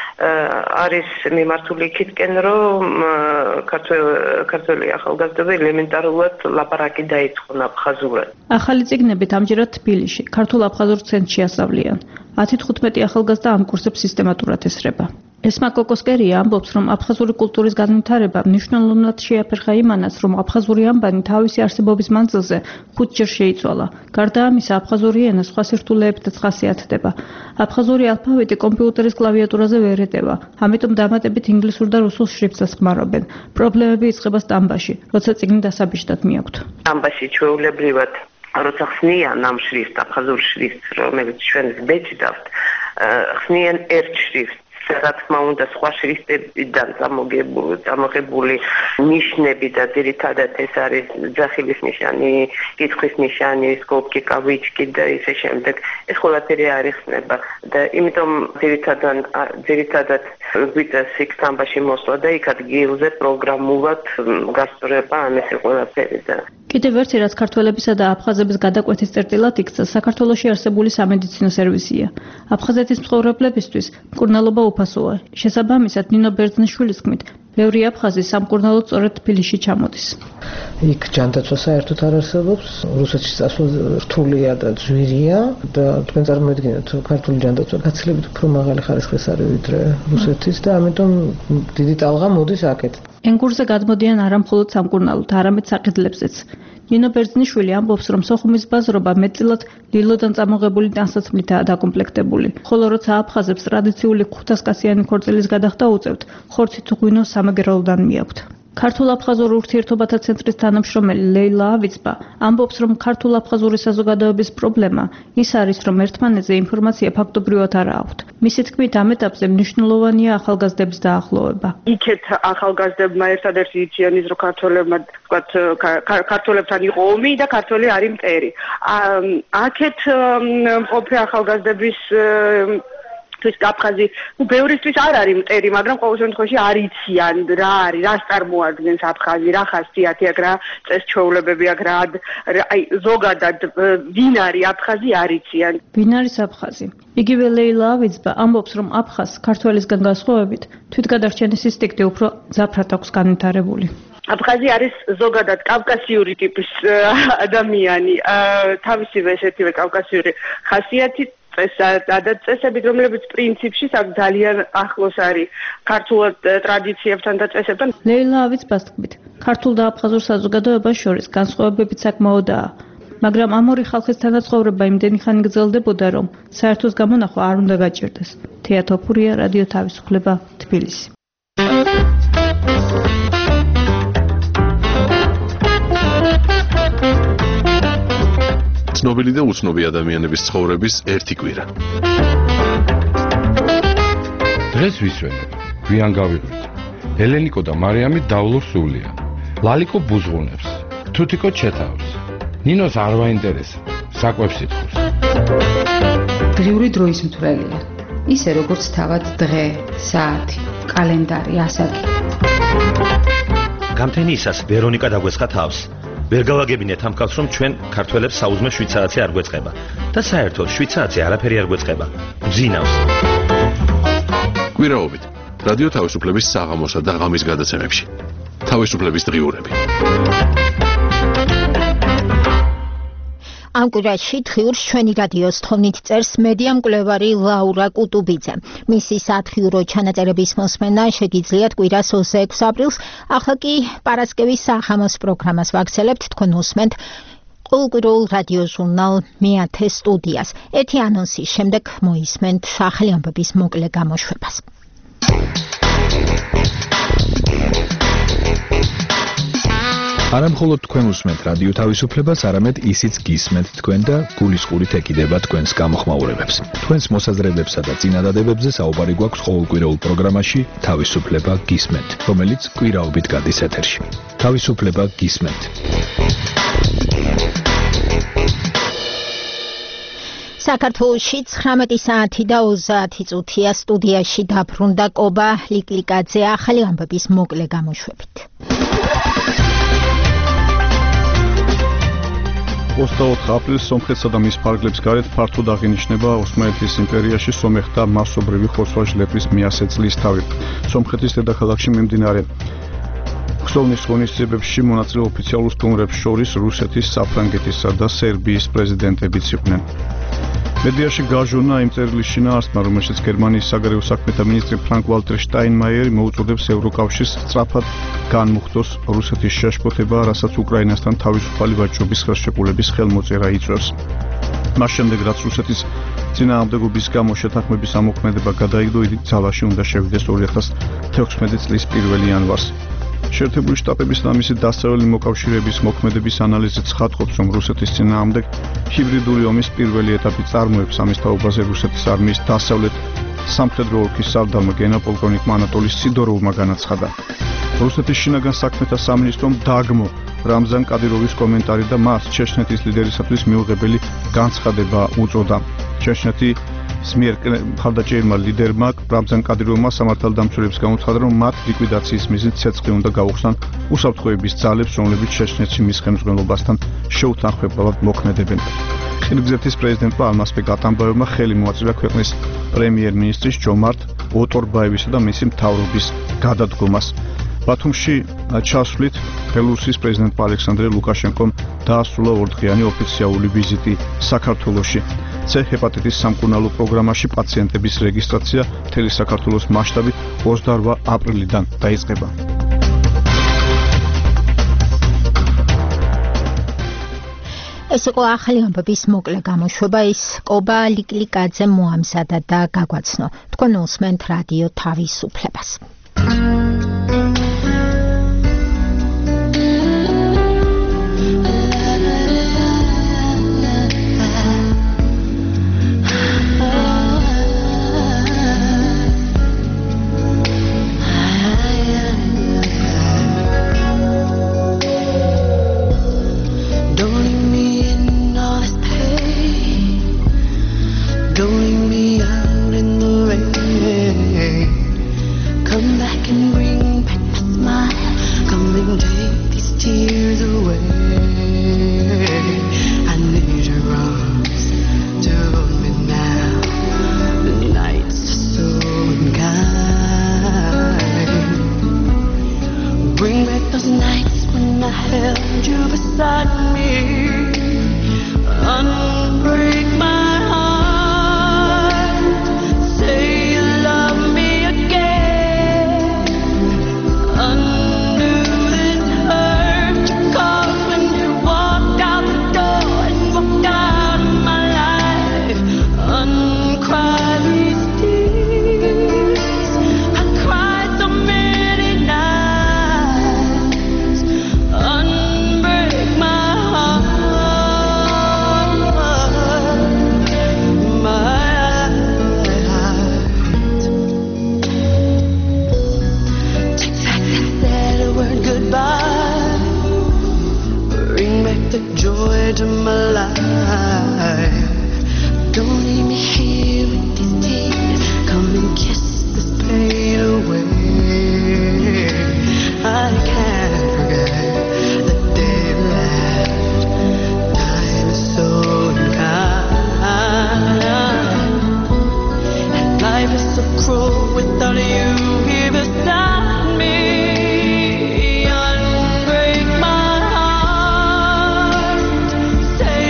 Speaker 7: არის მიმართული იქითკენ, რომ ქართველი ახალგაზრდები ელემენტარულად ლაპარაკი დაიწყონ აფხაზურად.
Speaker 18: ახალი წიგნებით ამჯერად თბილისში, ქართულ-აფხაზურ ცენტრში ასწავლიან. ათი თხუთმეტი ახალგაზრდა ამ კურსებს სისტემატურად ესწრება. ესმა კოკოსკერია ამბობს, რომ აფხაზური კულტურის განვითარება მნიშვნელოვნად შეაფერხა იმანას, რომ აფხაზური ანბანი თავისი არსებობის მანძილზე ხუთჯერ შეიცვალა. გარდა ამისა, აფხაზური ენა სხვა სირთულეებითაც ხასიათდება. აფხაზური ალფავიტი კომპიუტერის კლავიატურაზე ვერ ეტევა, ამიტომ დამატებით ინგლისურ და რუსულ შრიფტსაც ხმარობენ. პრობლემები იწყება სტამბაში, როცა წიგნი დასაბეჭდად მიაქვთ.
Speaker 7: სტამბაში ჩვეულებრივად როცა ხსნიან ამ შრიფტს, აფხაზურ შრიფტს, რომელიც ჩვენ ვბეჭდავთ, ხსნიან ერთ შრიფტს. რა თქმა უნდა, სხვა შრიფტებიდან წამოღებული ნიშნები და ძირითადად ეს არის ძახილის ნიშანი, კითხვის ნიშანი, სკოპკიკა, ვიჩკი და ისე შემდეგ. ეს ყველაფერი არ იხსნება და იმიტომ ძირითადად ძირითადად გვიწევს იქ სტამბაში მოსვლა და იქ ადგილზე პროგრამულად გასწრება ამ ესე ყველაფერი და
Speaker 18: კიდევ ერთი რაც ქართველებისა და აფხაზების გადაკვეთის წერტილად იქცა, საქართველოში არსებული სამედიცინო სერვისია. აფხაზეთის მცხოვრებლებისთვის მკურნალობა უფასოა. შესაბამისად, ნინო ბერძნიშვილის თქმით, ბევრი აფხაზი სამკურნალოდ სწორედ თბილისში ჩამოდის.
Speaker 19: იქ ჯანდაცვა საერთოდ არ არსებობს, რუსეთში წასვლა რთულია და ძვირია და თქვენ წარმოიდგინეთ, ქართული ჯანდაცვა გაცილებით უფრო მაღალი ხარისხის არის ვიდრე რუსეთის და ამიტომ დიდი ტალღა მოდის აქეთ.
Speaker 18: ენგურზე გადმოდიან არა მხოლოდ სამკურნალოდ, არამედ საყიდლებზეც. ნინო ბერძნიშვილი ამბობს, რომ სოხუმის ბაზრობა მეტწილად ლილოდან წამოღებული ტანსაცმლითაა დაკომპლექტებული, ხოლო როცა აფხაზებს ტრადიციული ხუთასკაციანი ქორწილის გადახდა უწევთ, ხორცით ღვინო სამეგრელოდან მიაქვთ. ქართულ-აფხაზურ ურთიერთობათა ცენტრის თანამშრომელი ლეილა ავიცბა ამბობს, რომ ქართულ-აფხაზური საზოგადოების პრობლემა ის არის, რომ ერთმანეთზე ინფორმაცია ფაქტობრივად არ აქვთ. მისი თქმით, ამ ეტაპზე მნიშვნელოვანია ახალგაზრდების დაახლოვება.
Speaker 20: იქეთ ახალგაზრდებმა ერთადერთი იციან ის, რომ ქართველებმა, თქვათ, ქართველებთან იყო ომი და ქართველი არის მტერი. აქეთ მყოფი ახალგაზრდების თვის აფხაზი, ну, ბევრისთვის არ არის მტერი, მაგრამ ყოველ შემთხვევაში არ იციან რა არის, რას წარმოადგენს აფხაზი, რა ხასიათი აქვს, რა წესჩვეულებები აქვს, რა აი ზოგადად ვინ არის აფხაზი არ იციან.
Speaker 18: ვინ არის აფხაზი? იგივე ლეილა ავიცბა ამბობს, რომ აფხაზს ქართველისგან განსხვავებით თვითგადარჩენის ინსტინქტი უფრო მძაფრად აქვს განვითარებული.
Speaker 20: აფხაზი არის ზოგადად კავკასიური ტიპის ადამიანი, თავისივე ესეთივე კავკასიური ხასიათით წესებით, რომლებიც პრინციპში ძალიან ახლოს არის ქართულ ტრადიციებთან და წესებთან.
Speaker 18: ლეილა ავიცბას თქმით, ქართულ და აფხაზურ საზოგადოებას შორის განსხვავებებიც საკმაოდაა, მაგრამ ამ ორი ხალხის თანაცხოვრება იმდენი ხანი გრძელდებოდა, რომ საერთოს გამონახვა არ უნდა გაჭირდეს. თეა თოფურია, რადიო თავისუფლება, თბილისი.
Speaker 1: ცნობილი და უცნობი ადამიანების ცხოვრების ერთი კვირა.
Speaker 21: დღეს ვისვენებ, გვიან გავიღვით. ელენიკო და მარიამი დავლობს სულია. ლალიკო ბუზღუნებს, თუთიკო ჩეთავს. ნინოს არ ვაინტერესებს, საკვებს ითხოვს.
Speaker 22: დღიური დროის მთვრელია. ისე როგორც თავად დღე, საათი, კალენდარი, ასაკი.
Speaker 23: გამთენიისას ვერონიკა დაგვესხა თავს. ვერ გავაგებინეთ ამ კაცს, რომ ჩვენ ქართველებს საუზმე შვიცარაცი არ გვეწყება და საერთოდ შვიცარაცი არაფერი არ გვეწყება. გძინავს.
Speaker 1: კვირაობით რადიო თავისუფლების საღამოსა და ღამის გადაცემებში. თავისუფლების დღიურები.
Speaker 2: ამ კვირაში დღიურს ჩვენი რადიოს თხოვნით წერს მედია მკვლევარი ლაურა კუტუბიძე. მისი სათხიურო ჩანაწერების მოსმენა შეგიძლიათ კვირას ოცდაექვსი აპრილს, ახლა კი პარასკევის საღამოს პროგრამას ვაგრძელებთ, თქვენ უსმენთ ყოველკვირეულ რადიო ჟურნალ მეათე სტუდიას. ერთი ანონსის შემდეგ მოისმენთ ახალი ამბების მოკლე გამოშვებას.
Speaker 5: არა მხოლოდ თქვენ უსმენთ რადიო თავისუფლებას, არამედ ისიც გისმენთ თქვენ და გულისყურით ეკიდება თქვენს გამოხმაურებებს. თქვენს მოსაზრებებსა და წინადადებებზე საუბარი გვაქვს ყოველკვირეულ პროგრამაში თავისუფლება გისმენთ, რომელიც კვირაობით გადის ეთერში. თავისუფლება გისმენთ.
Speaker 2: საქართველოში ცხრამეტი საათი და ოცდაათი წუთია. სტუდიაში დაბრუნდა კობა ლიკლიკაძე ახალი ამბების მოკლე გამოშვებით.
Speaker 3: ოცდაოთხი აპრილს სომხეთსა და მის ფარგლებს გარეთ ფართოდ აღინიშნება ოსმალეთის იმპერიაში სომეხთა მასობრივი ხოსვა-ჟლეტის მეათე წლისთავი. სომხეთის დედაქალაქში მიმდინარე ქსოვნის ღონისძიებებში მონაწილე ოფიციალურ სტუმრებს შორის რუსეთის, საფრანგეთისა და სერბიის პრეზიდენტებიც იყვნენ. მედიაში გაჟონა იმ წერილის შინაარსმა, რომელშიც გერმანიის საგარეო საქმეთა მინისტრი ფრანკ-ვალტერ შტაინმაიერი მოუწოდებს ევროკავშირს სწრაფად განმუხტოს რუსეთის შეშფოთება, რასაც უკრაინასთან თავისუფალი ვაჭრობის ხელშეკრულების ხელმოწერა იწვევს. მას შემდეგ, რაც რუსეთის წინააღმდეგობის გამო შეთანხმების ამოქმედება გადაიგდო, იგი ძალაში უნდა შევიდეს ორი ათას თექვსმეტი წლის პირველი იანვარს. შეერთებული შტატების და მისი დასავლელი მოკავშირეების მოქმედების ანალიზი ცხადყოფს, რომ რუსეთის წინააღმდეგ ჰიბრიდული ომის პირველი ეტაპი წარმოებს. ამის თაობაზე რუსეთის არმიის დასავლეთ სამხედრო ოლქის სარდალმა გენერალ-პოლკოვნიკმა ანატოლი სიდოროვმა განაცხადა. რუსეთის შინაგან საქმეთა სამინისტრომ დააგმო რამზან კადიროვის კომენტარი და მას ჩეჩნეთის ლიდერისათვის მიუღებელი განცხადება უწოდა. ჩეჩნეთის მიერ მხარდაჭერილმა ლიდერმა რამზან კადიროვმა სამართალდამცველებს გამოცხადა, რომ მათ ლიკვიდაციის მიზნით ცეცხლი უნდა გაუხსნან უსაფრთხოების ძალებს, რომლებიც ჩეჩნეთში მის ხელმძღვანელობასთან შეუთანხმებლად მოქმედებენ. ყირგიზეთის პრეზიდენტმა ალმაზბეკ ატამბაევმა ხელი მოაწირა ქვეყნის პრემიერ-მინისტრის ჯომარტ ოტორბაევისა და მისი მთავრობის გადადგომას. ბათუმში ჩასვლით ბელორუსის პრეზიდენტმა ალექსანდრე ლუკაშენკომ დაასრულა ორდღიანი ოფიციალური ვიზიტი საქართველოში. C ჰეპატიტის სამკურნალო პროგრამაში პაციენტების რეგისტრაცია მთელი საქართველოს მასშტაბით ოცდაორ აპრილიდან დაიწყება.
Speaker 2: ეს იყო ახალი ამბების მოკლე გამოშვება. ის კობა ლიკლიკაძემ მოამზადა და გაგვაცნო. თქვენ უსმენთ რადიო თავისუფლებას.
Speaker 17: Say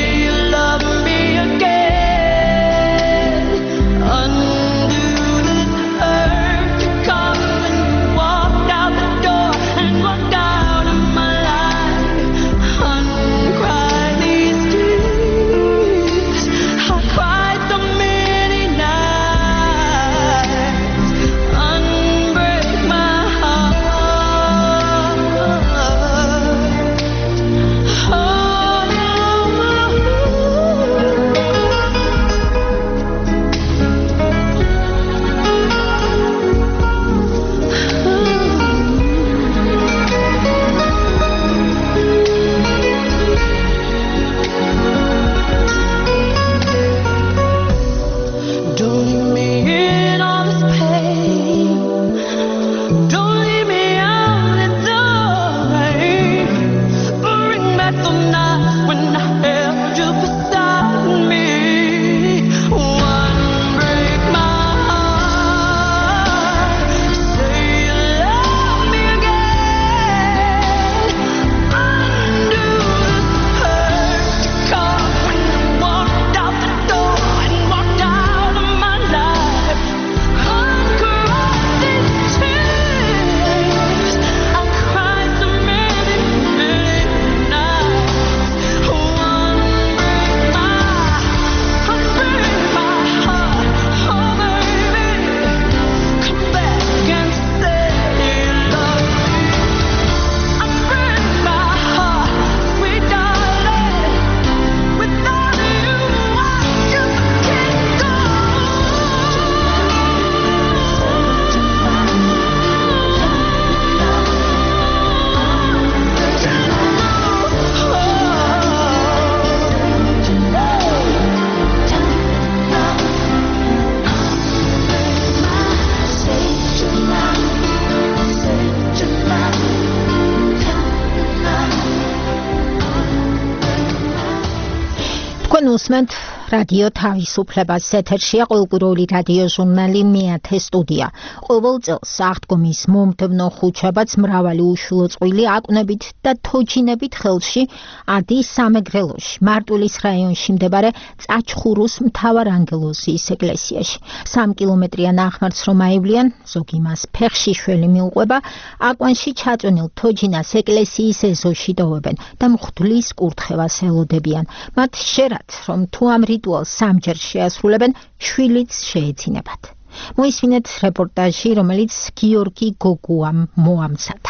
Speaker 2: Ჩვენ უსმენთ რადიო თავისუფლებას. ეთერშია ყოველკვირეული რადიო ჟურნალი მეათე სტუდია. ყოველ წელს აღდგომის მომდევნო ხუთშაბათს მრავალი უშვილო წყვილი აკვნებით და თოჯინებით ხელში ადის სამეგრელოში, მარტვილის რაიონში მდებარე წაჩხურუს მთავარანგელოზის ეკლესიაში. სამ კილომეტრიან ახმარს რომ აივლიან, ზოგი მას ფეხში შველი მიუყვება, აკვანში ჩაწვენილ თოჯინას ეკლესიის ეზოში დოვებენ და მღვდლის კურთხევას ელოდებიან. მათ შერათ, რომ თუ ამ რიტუალს სამჯერ შეასრულებენ, შვილიც შეეძინებათ. მოისმინეთ რეპორტაჟი, რომელიც გიორგი გოგუამ მოამზადა.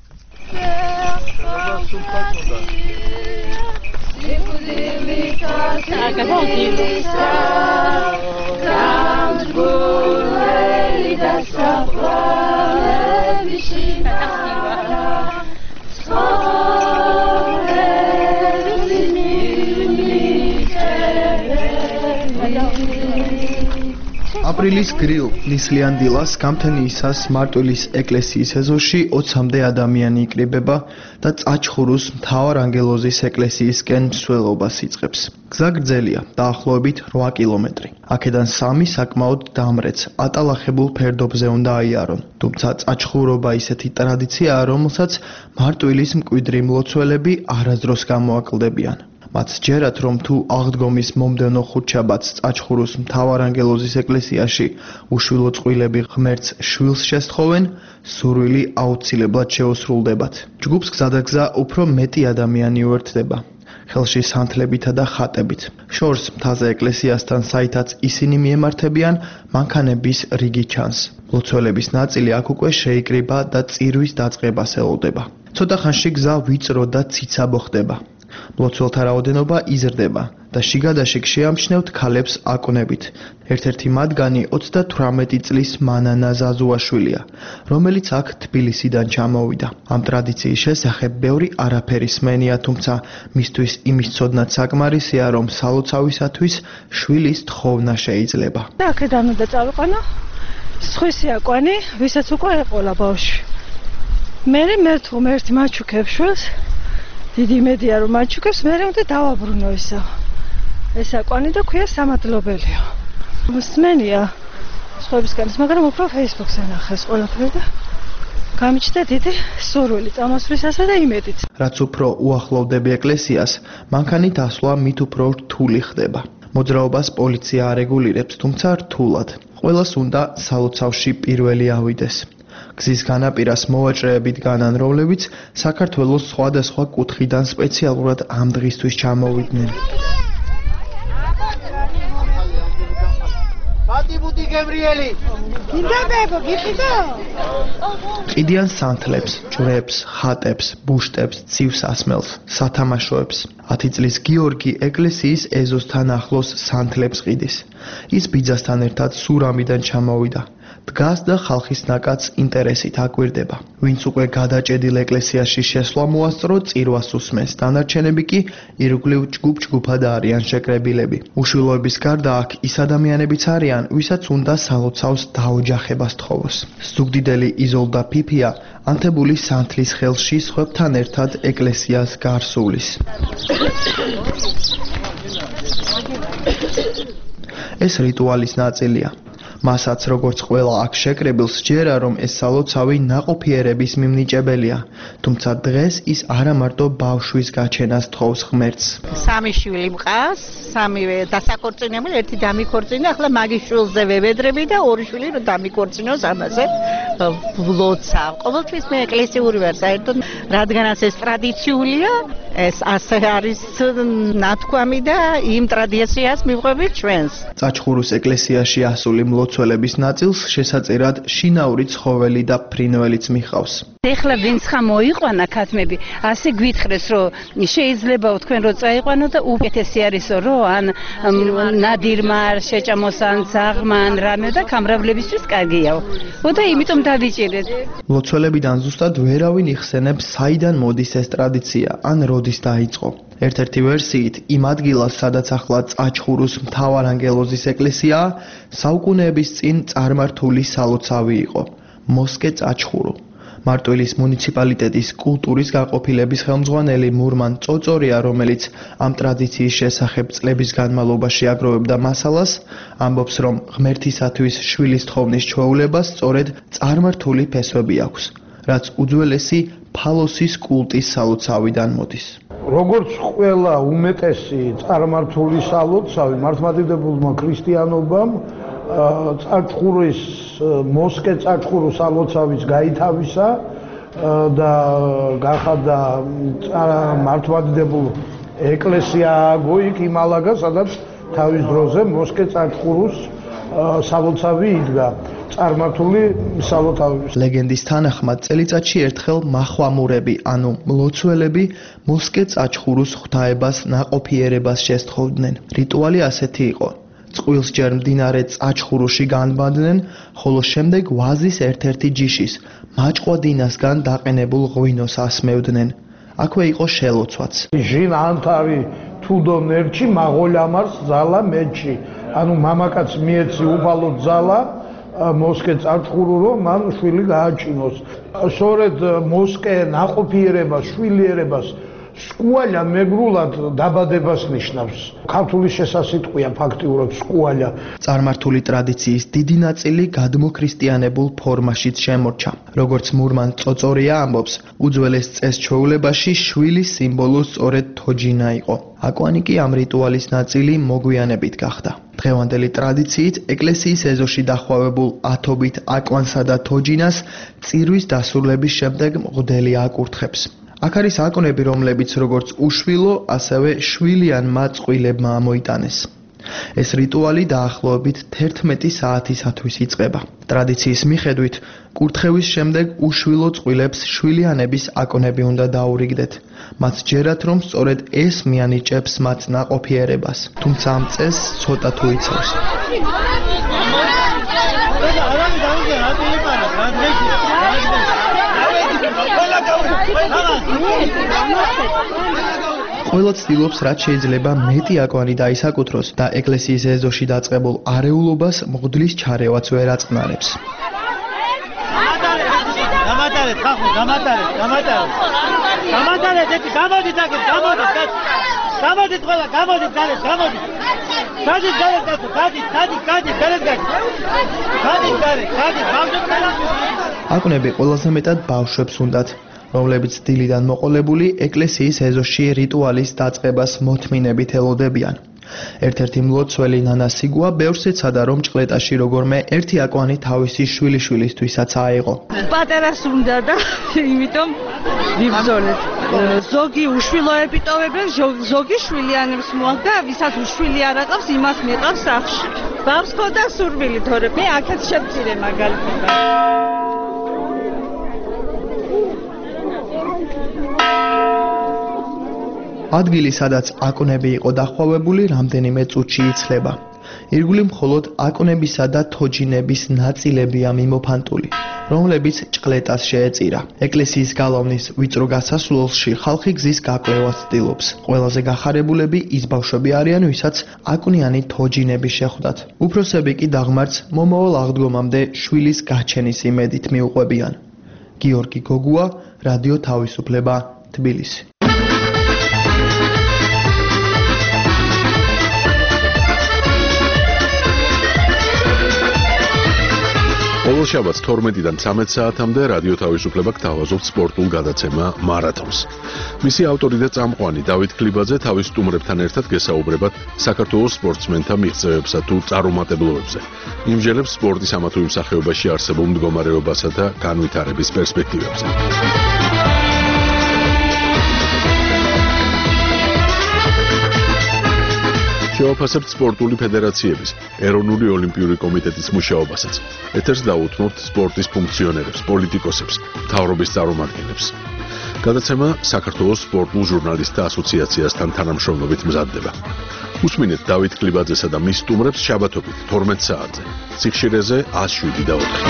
Speaker 4: აპრილის გრილ ნისლიან დილას გამთენიისას მარტვილის ეკლესიის ეზოში ოცამდე ადამიანი იკრიბება და წაჩხურუს მთავარანგელოზის ეკლესიისკენ მსვლელობას იწყებს. გზა გრძელია, დაახლოებით რვა კილომეტრი. აქედან სამი საკმაოდ დამრეც, ატალახებულ ფერდობზე უნდა აიარონ. თუმცა წაჩხურობა ისეთი ტრადიციაა, რომელსაც მარტვილის მკვიდრი მლოცველები არასდროს გამოაკლდებიან. მათ სჯერათ, რომ თუ აღდგომის მომდევნო ხუთშაბათს წაჩხურუს მთავარანგელოზის ეკლესიაში უშვილო წყვილები ღმერთს შვილს შესთხოვენ, სურვილი აუცილებლად შეუსრულდებათ. ჯგუფს გზადაგზა უფრო მეტი ადამიანი უერთდება. ხელში სანთლებითა და ხატებით. შორს მთაზე ეკლესიასთან საითაც ისინი მიემართებიან, მანქანების რიგი ჩანს. მლოცველების ნაწილი აქ უკვე შეიკრიბა და წირვის დაწყებას ელოდება. ცოტა ხანში გზა ვიწრო და ციცაბო ხდება. მლოცველთა რაოდენობა იზრდება და შიგადაშიგ შეამჩნევთ ქალებს აკვნებით. ერთ-ერთი მათგანი ოცდათვრამეტი წლის მანანა ზაზუაშვილია, რომელიც აქ თბილისიდან ჩამოვიდა. ამ ტრადიციის შესახებ ბევრი არაფერი სმენია, თუმცა მისთვის იმის ცოდნაც საკმარისია, რომ სალოცავისათვის შვილის თხოვნა შეიძლება.
Speaker 8: და აქედან უნდა წავიყვანო სხვისი აკვანი, ვისაც უკვე ეყოლა ბავშვი. მე მე თუ მე ერთი მაჩუქებ შვილს, დიდი იმედია რომ მაჩუქებს, მე უნდა დავაბრუნო ისო. ეს აკვანი და ქვია სამადლობელიო. მსმენია სხვებისგან, მაგრამ უფრო Facebook-ზე ნახეს ყველაფერი და გამიჩნდა დიდი სურვილი წამოსვლისასა და იმედით.
Speaker 4: რაც უფრო უახლოვდები ეკლესიას, მანქანით ასვლა მით უფრო რთული ხდება. მოძრაობას პოლიცია არეგულირებს, თუმცა რთულად. ყველას უნდა სალოცავში პირველი ავიდეს. გზის განაპირას მოვაჭრეებით განან, რომლებიც საქართველოს სხვადასხვა კუთხიდან სპეციალურად ამ დღისთვის ჩამოვიდნენ.
Speaker 9: ბატიბუდი გებრიელი. გინდაბებო, გიხიდო?
Speaker 4: ყიდიან სანთლებს, ჭვრებს, ხატებს, ბუშტებს, ცივს ასმელს, სათამაშოებს. ათი წლის გიორგი ეკლესიის ეზოსთან ახლოს სანთლებს ყიდის. ის ბიძასთან ერთად სურამიდან ჩამოვიდა. დგას და ხალხის ნაკადს ინტერესით აკვირდება. ვინც უკვე გადაჭედილ ეკლესიაში შესვლა მოასწრო, წირვას უსმენს. დანარჩენები კი ირგვლივ ჯგუფ-ჯგუფად არიან შეკრებილები. უშვილოების გარდა აქ ის ადამიანებიც არიან, ვისაც უნდა სალოცავს დაოჯახება სთხოვოს. ზუგდიდელი იზოლდა ფიფია ანთებული სანთლის ხელში სხვებთან ერთად ეკლესიას გარსულის. ეს რიტუალის ნაწილია. მასაც როგორც ყველა აქ შეკრებილს სჯერა, რომ ეს სალოცავი ნაყოფიერების მიმნიჭებელია, თუმცა დღეს ის არა მარტო ბავშვის გაჩენას თხოვს ღმერთს.
Speaker 9: სამი შვილი მყავს, სამივე დასაკორწინებული, ერთი დამიქორწინა, ახლა მაგის შვილზე ვევედრები და ორი შვილი რომ დამიქორწინოს ამაზე ვლოცავ. ყოველთვის მე ეკლესიური ვარ, საერთოდ რადგანაც ეს ტრადიციულია, ეს ასე არის ნათქვამი და იმ ტრადიციას მივყვებით ჩვენს.
Speaker 4: წაჩხურუს ეკლესიაში ასული მლოცველების ნაწილს შესაწერად შინაური ცხოველი და ფრინველიც მიხავს.
Speaker 8: ეხლა ვინც ხა მოიყვანა ქათმები, ასე გვითხრეს, რომ შეიძლება თქვენ რომ წაიყვანო და უკეთესი არისო, რომ ან ნადირმარ, შეჭამოსან, ზაღმან, რამე და გამრავლებისთვის კარგიაო. ოდა იმიტომ დავიჭირეთ.
Speaker 4: მლოცველებიდან ზუსტად ვერავინ იხსენებს, საიდან მოდის ეს ტრადიცია, ან როდის დაიწყო. ერთ-ერთი ვერსიით, იმ ადგილას, სადაც ახლა წაჩხურუს მთავარანგელოზის ეკლესიაა, საუკუნეების წინ წარმართული სალოცავი იყო. მოსკე წაჩხურო. მარტვილის მუნიციპალიტეტის კულტურის გაყოფილების ხელმძღვანელი მურმან წოწორია, რომელიც ამ ტრადიციის შესახებ წლების განმავლობაში აგროვებდა მასალას, ამბობს, რომ ღმერთისათვის შვილის თხოვნის ჩვეულებას სწორედ წარმართული ფესვები აქვს, რაც უძველესი ფალოსის კულტის სალოცავიდან მოდის.
Speaker 11: როგორც ყველა უმეტესი წარმართული სალოცავი მართლმადიდებულმა ქრისტიანობამ წარჩხურის მოსკე წარჩხურო სალოცავიც გაითავისა და გახადა მართლმადიდებულ ეკლესია ააგო იქ იმალაგა, სადაც თავის დროზე მოსკე წარჩხუროს სალოცავი იდგა. წარმართული სალოცავი.
Speaker 4: ლეგენდის თანახმად წელიწადში ერთხელ მახვამურები, ანუ მლოცველები მოსკე წაჩხუროს ღვთაებას ნაყოფიერებას შესთხოვდნენ. რიტუალი ასეთი იყო: წყვილს ჯერ მდინარე წაჩხუროში განბადდნენ, ხოლო შემდეგ ვაზის ერთ-ერთი ჯიშის, მაჭყვა დინასგან დაყენებულ ღვინოს ასმევდნენ. აქვე იყო შელოცვაც.
Speaker 11: ჟინ ანთარი თუდო ნერჩი მაღოლამარს ზალა მეჩი. ანუ მამაკაც მიეცი უფალო ზალა მოსკე წარჩხურო, მან შვილი გააჩინოს. სწორედ მოსკე ნაყოფიერებას, შვილიერებას სკუალა მეგრულად დაბადებას ნიშნავს. ქართული შესასიტყვია ფაქტიურად სკუალა.
Speaker 4: წარმართული ტრადიციის დიდი ნაწილი გადმოქრისტიანებულ ფორმაშიც შემორჩა. როგორც მურმან წოწორია ამბობს, უძველეს წესჩვეულებაში შვილის სიმბოლო სწორედ თოჯინა იყო. აკვანი კი ამ რიტუალის ნაწილი მოგვიანებით გახდა. დღევანდელი ტრადიციით ეკლესიის ეზოში დახვევებულ ათობით აკვანსა და თოჯინას წირვის დასრულების შემდეგ მღვდელი აკურთხებს. აქ არის აკონები, რომლებიც როგორც უშვილო, ასევე შვილიანმა წყვილებმა ამოიტანეს. ეს რიტუალი დაახლოებით თერთმეტი საათისათვის იწყება. ტრადიციის მიხედვით, კურთხევის შემდეგ უშვილო წყვილებს შვილიანების აკონები უნდა დაურიგდეთ. მათ ჯერათ, რომ სწორედ ეს მიანიჭებს მათ ნაყოფიერებას, თუმცა ამ წესს ცოტა თუ იცავს. ყველა ცდილობს, რაც შეიძლება მეტი აკვანი დაისაკუთროს და ეკლესიის ეზოში დაწყებულ არეულობას მღვდლის ჩარევაც ვერ აწყნარებს.
Speaker 12: გამატარეთ, ხახო, გამატარეთ, გამატარეთ. გამატარეთ, ეს გამოდით აქ, გამოდით. გამოდით ყველა, გამოდით, გარეთ, გამოდით. გადით, გარეთ, გადით, გადით, გადით, გარეთ, გადით. გადით, გარეთ, გადით, ბავშვებს გადით.
Speaker 4: აკვნები ყველაზე მეტად ბავშვებს უნდათ, რომლებიც დილიდან მოყოლებული ეკლესიის ეზოში რიტუალის დაწყებას მოთმინებით ელოდებიან. ერთ-ერთი მლოცველი ნანა სიგვა ბევრს ეცადა, რომ ჭყლეტაში როგორმე ერთი აკვანი თავისი შვილიშვილისთვისაც აეღო.
Speaker 13: პატარას უნდა და იმიტომ ვიბრძოლეთ. ზოგი უშვილოები ტოვებენ, ზოგი შვილიანებს მოაქვს და ვისაც უშვილი არ აყავს, იმას მიყავს სახლში. ბავშვს ხოდა სურვილი თორე მე აქაც შემწირე მაგალითად. ადგილი, სადაც აკონები იყო დახვევებული, რამდენიმე წუთში იცლება. ირგვლივ მხოლოდ აკონებისა და თოჯინების ნაწილებია მიმოფანტული, რომლებიც ჭყლეტას შეეწირა. ეკლესიის გალავნის ვიწრო გასასვლელში ხალხი გზის გაკვლევას ცდილობს. ყველაზე გახარებულები ის ბავშვები არიან, ვისაც აკვნიანი თოჯინები შეხვდათ. უფროსები კი დაღმართს მომავალ აღდგომამდე შვილის გაჩენის იმედით მიუყვებიან. გიორგი გოგუა, რადიო თავისუფლება, თბილისი.
Speaker 1: ყოველ შაბათს თორმეტიდან ცამეტ საათამდე რადიო თავისუფლება გთავაზობთ სპორტულ გადაცემა მარათონს. მისი ავტორი და წამყვანი დავით ქლიბაძე თავის სტუმრებთან ერთად გესაუბრებათ საქართველოს სპორტსმენთა მიღწევებსა თუ წარუმატებლობებზე. იმჯერებს სპორტის ამა თუ იმ სახეობაში არსებულ მდგომარეობასა და განვითარების პერსპექტივებზე. შევაფასებთ სპორტული ფედერაციების, ეროვნული ოლიმპიური კომიტეტის მუშაობასაც. ეთერს დაუთმობთ სპორტის ფუნქციონერებს, პოლიტიკოსებს, მთავრობის წარმომადგენლებს. გადაცემა საქართველოს სპორტულ ჟურნალისტთა ასოციაციასთან თანამშრომლობით მზადდება. უსმინეთ დავით ქლიბაძესა და მის სტუმრებს შაბათობით თორმეტ საათზე. სიხშირეზე ათს შვიდი და ოთხი.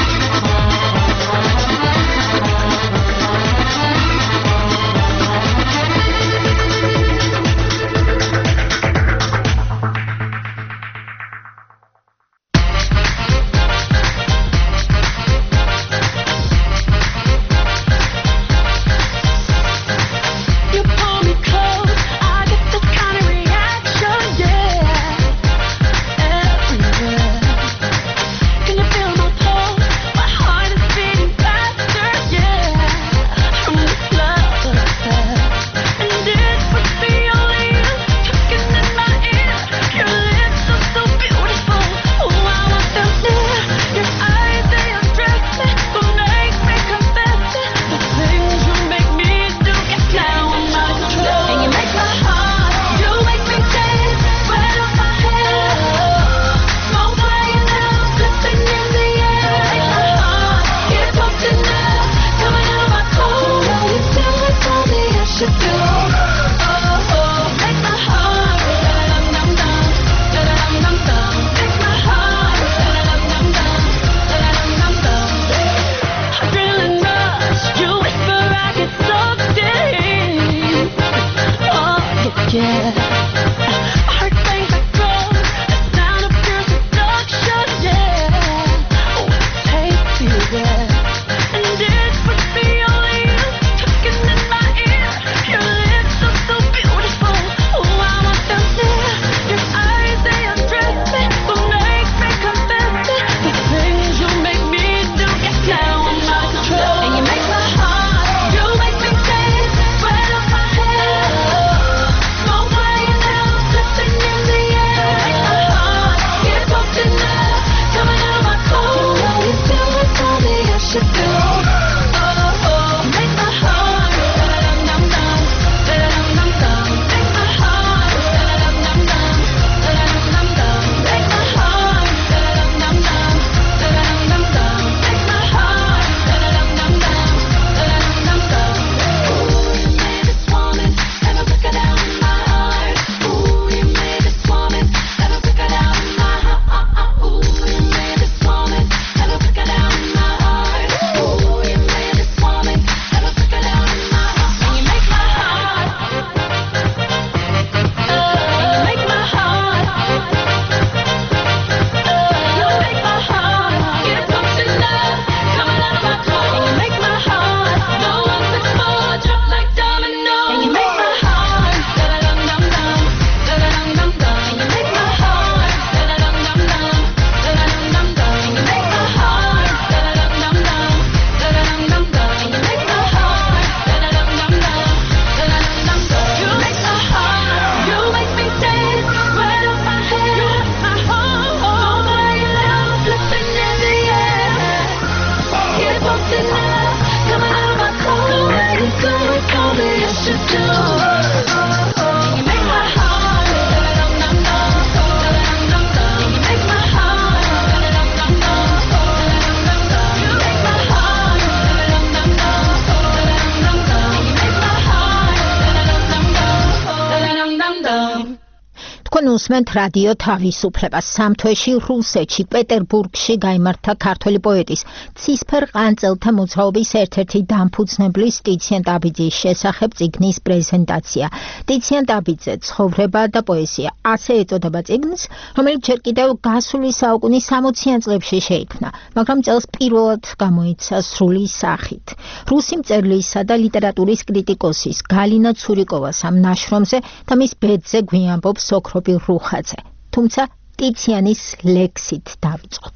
Speaker 2: უსმენთ რადიო თავისუფლებას. სამთვეში რუსეთში პეტერბურგში გაიმართა ქართველი პოეტის ცისფერ ყანწელთა მოძრაობის ერთ-ერთი დამფუძნებლის ტიციან ტაბიძის შესახებ წიგნის პრეზენტაცია. ტიციან ტაბიძე ცხოვრება და პოეზია ასე ეწოდება წიგნს, რომელიც ჯერ კიდევ გასული საუკუნის სამოციან წლებში შეიქმნა, მაგრამ წელს პირველად გამოიცა სრული სახით. რუსი მწერლისა და ლიტერატურის კრიტიკოსის გალინა ცურიკოვას ამ ნაშრომზე და მის ბედზე გვიამბობს ოქრობილ რუხაძე. თუმცა ტიციანის ლექსით დავიწყოთ.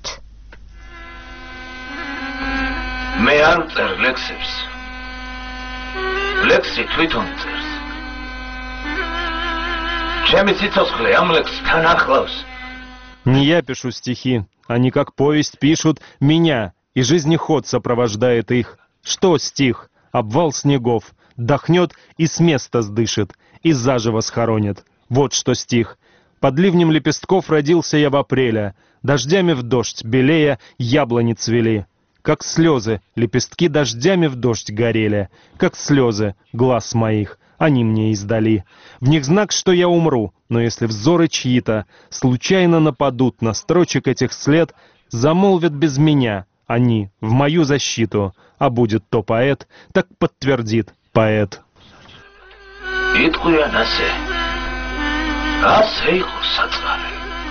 Speaker 6: მე არ ვწერ ლექსებს. ლექსი თვითონ წერს. ჩემი სიცოცხლე ამ ლექსთან ახლავს.
Speaker 14: Не я пишу стихи, они как повесть пишут меня, и жизнеход сопровождает их. Что стих? Обвал снегов, дохнет и с места сдышит, и заживо схоронит. Вот что стих. Под ливнем лепестков родился я в апреле, дождями в дождь белея яблони цвели. Как слезы, лепестки дождями в дождь горели, как слезы глаз моих, они мне издали. В них знак, что я умру, но если взоры чьи-то случайно нападут на строчек этих след, замолвят без меня они в мою защиту, а будет то поэт, так подтвердит поэт.
Speaker 6: ასე იყო საწყარი.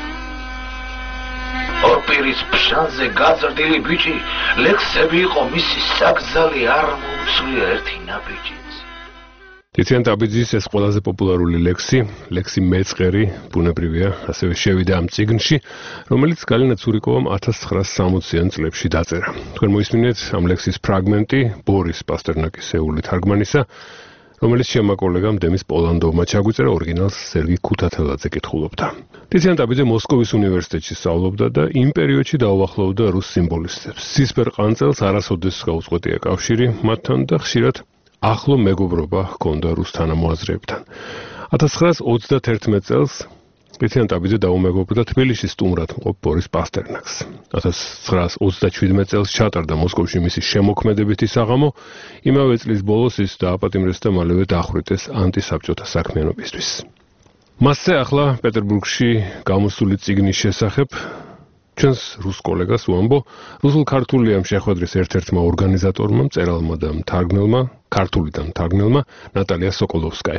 Speaker 6: ორპირის ფშანზე გაზრდილი ბიჭი, ლექსები იყო მისი საგზალი არ მოუცვლია ერთი ნაბიჯიც.
Speaker 1: ტიციან ტაბიძის ეს ყველაზე პოპულარული ლექსი, ლექსი მეწყერი, ბუნებრივია, ასევე შევიდა ამ წიგნში, რომელიც გალინა ცურიკოვამ ათას ცხრაასი სამოციან წლებში დაწერა. თქვენ მოისმინეთ ამ ლექსის ფრაგმენტი ბორის პასტერნაკის ეული თარგმანისა, რომელიც ჩემმა კოლეგამ დემის პოლანდოვმა ჩაგვიწერა, ორიგინალს სერგი ქუთათელაძე კითხულობდა. ტიციან ტაბიძე მოსკოვის უნივერსიტეტში სწავლობდა და იმ პერიოდში დაუახლოვდა რუს სიმბოლისტებს. ცისფერ ყანწელს არასოდეს გაუწყვეტია კავშირი მათთან და ხშირად ახლო მეგობრობა ჰქონდა რუს თანამოაზრეებთან. ათას ცხრაასი ოცდაათერთმეტ წელს ტიციან ტაბიძე დაუმეგობრდა თბილისში სტუმრად მყოფ ბორის პასტერნაკს. ათას ცხრაასი ოცდაჩვიდმეტ წელს ჩატარდა მოსკოვში მისი შემოქმედებითი საღამო, იმავე წლის ბოლოს ის დააპატიმრეს და მალევე დახვრიტეს ანტისაბჭოთა საქმიანობისთვის. მასზე ახლა პეტერბურგში გამოსული წიგნის შესახებ ჩვენს რუს კოლეგას უამბო, რუსულ-ქართული ამ შეხვედრის ერთ-ერთმა ორგანიზატორმა, მწერალმა და მთარგმნელმა, ქართულიდან მთარგმნელმა ნატალია სოკოლოვსკაია.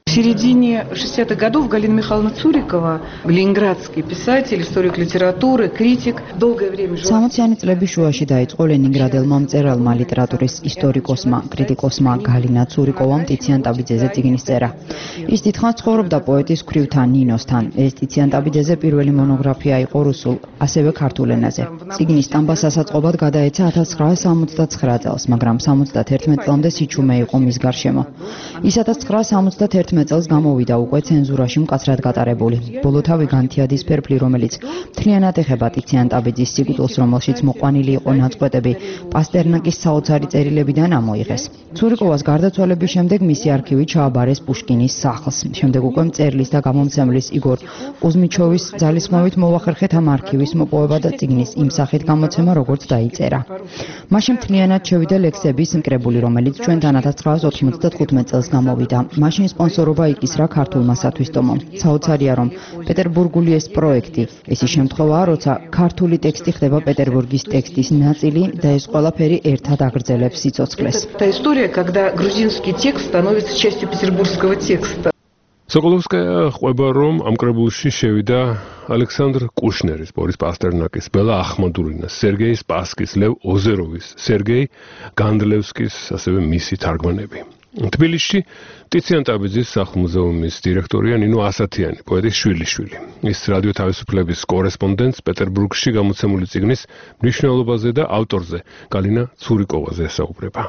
Speaker 22: В середине шестидесятых годов Галина Михайловна Цурикова, ленинградский писатель, историк литературы, критик, долгое время жила.
Speaker 10: სამოციანი წლების შუაში დაიწყო ლენინგრადელმა მწერალმა ლიტერატურის ისტორიკოსმა, კრიტიკოსმა გალინა ცურიკოვამ ტიციან ტაბიძეზე წიგნის წერა. ის დიდხანს ცხოვრობდა პოეტის ქვრივთან ნინოსთან. ეს ტიციან ტაბიძეზე პირველი მონოგრაფია იყო რუსულ, ასევე ქართულ ენაზე. წიგნის სტამბა სასაწყობად გადაეცა ათას ცხრაას სამოცდაცხრა წელს, მაგრამ სამოცდაერთმეტ წლამდე სიჩუმე იყო მის გარშემო. ის ათას ცხრაას სამოცდაერთმეტ წელს გამოვიდა უკვე ცენზურაში მკაცრად გატარებული. ბოლოთავი განთიადის ფერფლი, რომელიც მთლიანად ეხება ტიციან ტაბიძის სიკვდილს, რომელშიც მოყვანილი იყო ნაწყვეტები, პასტერნაკის საოცარი წერილებიდან ამოიღეს. ცურიკოვას გარდაცვალების შემდეგ მისი არქივი ჩააბარეს პუშკინის სახლს. შემდეგ უკვე მწერლის და გამომცემლის იგორ კუზმიჩოვის ძალისხმევით მოახერხეთ ამ არქივის მოპოვება და წიგნის იმ სახით გამოცემა, როგორც დაიწერა. მაშინ მთლიანად შევიდა ლექსების მკრებული, რომელიც ჩვენთან ათას ცხრაას ოთხმოცდათხუთმეტ წელს გამოვიდა. მაშინ სპონსორობა იკისრა ქართულმა სათვისტომომ. საოცარია, რომ პეტერბურგული ეს პროექტი, ეს ის შემთხვევაა, როცა ქართული ტექსტი ხდება პეტერბურგის ტექსტის ნაწილი და ეს ყველაფერი ერთად აგრძელებს სიცოცხლეს.
Speaker 22: Та история, когда грузинский текст становится частью петербургского текста.
Speaker 1: სოკოლოვსკაია ყვება, რომ ამ კრებულში შევიდა ალექსანდრ კუშნერის, ბორის პასტერნაკის, ბელა ახმადურინას, სერგეი სპასკის, ლევ ოზეროვის, სერგეი განდლევსკის, ასევე მისი თარგმანები. თბილისში ტიციან ტაბიძის სახლ-მუზეუმის დირექტორია ნინო ასათიანი, პოეტის შვილიშვილი. ის რადიო თავისუფლების კორესპონდენტს პეტერბურგში გამოცემული წიგნის მნიშვნელობაზე და ავტორზე, გალინა ცურიკოვაზე ესაუბრება.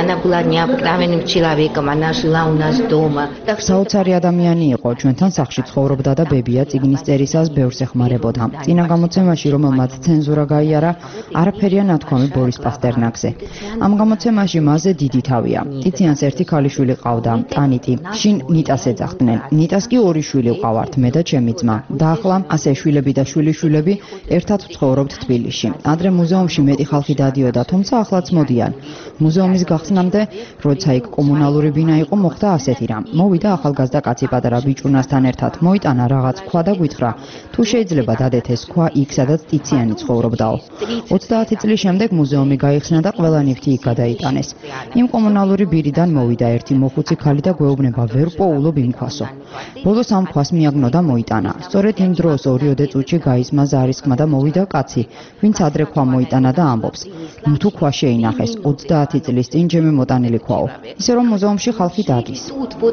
Speaker 10: საოცარი ადამიანი იყო, ჩვენთან სახლში ცხოვრობდა და ბებია წიგნის წერისას ბევრს ეხმარებოდა. წინა გამოცემაში, რომელმაც ცენზურა გაიარა, არაფერია ნათქვამი ბორის პასტერნაკზე. ამ გამოცემაში მასზე დიდი თავია. ტიციანს ერთი ქალიშვილი ყავდა, ტანიტი. შინ ნიტას ეძახდნენ. ნიტას კი ორი შვილი ყავართ, მე და ჩემი ძმა. და ახლა ასე შვილები და შვილიშვილები ერთად ცხოვრობთ თბილისში. ადრე მუზეუმში მეტი ხალხი დადიოდა, თუმცა ახლაც მოდიან. მუზეუმის გახსნამდე, როცა იქ კომუნალური ბინა იყო, მოხდა ასეთი რამ. მოვიდა ახალგაზრდა კაცი პატარა ბიჭუნასთან ერთად, მოიტანა რაღაც ქვა და გვითხრა, თუ შეიძლება დადეთ ეს ქვა იქ, სადაც ტიციანი ცხოვრობდაო. ოცდაათი წლის შემდეგ მუზეუმი გაიხსნა და ყველანი იქ გადაიტანეს. იმ კომუნალური ბირიდან მოვიდა ერთი მოხუცი ქალი და გვეუბნება, ვერ პოულობ იმ ქვასო. ბოლოს ამ ქვას მიაგნო და მოიტანა. სწორედ იმ დროს ორიოდე წუთში გაისმა ზარისხმა და მოვიდა კაცი, ვინც адრე ქვა მოიტანა და ამბობს: ნუ თუ ქვა შეინახეს, ოცდაათი წლის წინ ჯემი მოტანილი ქვაო. ისე რომ მუზეუმში ხალხი დადის.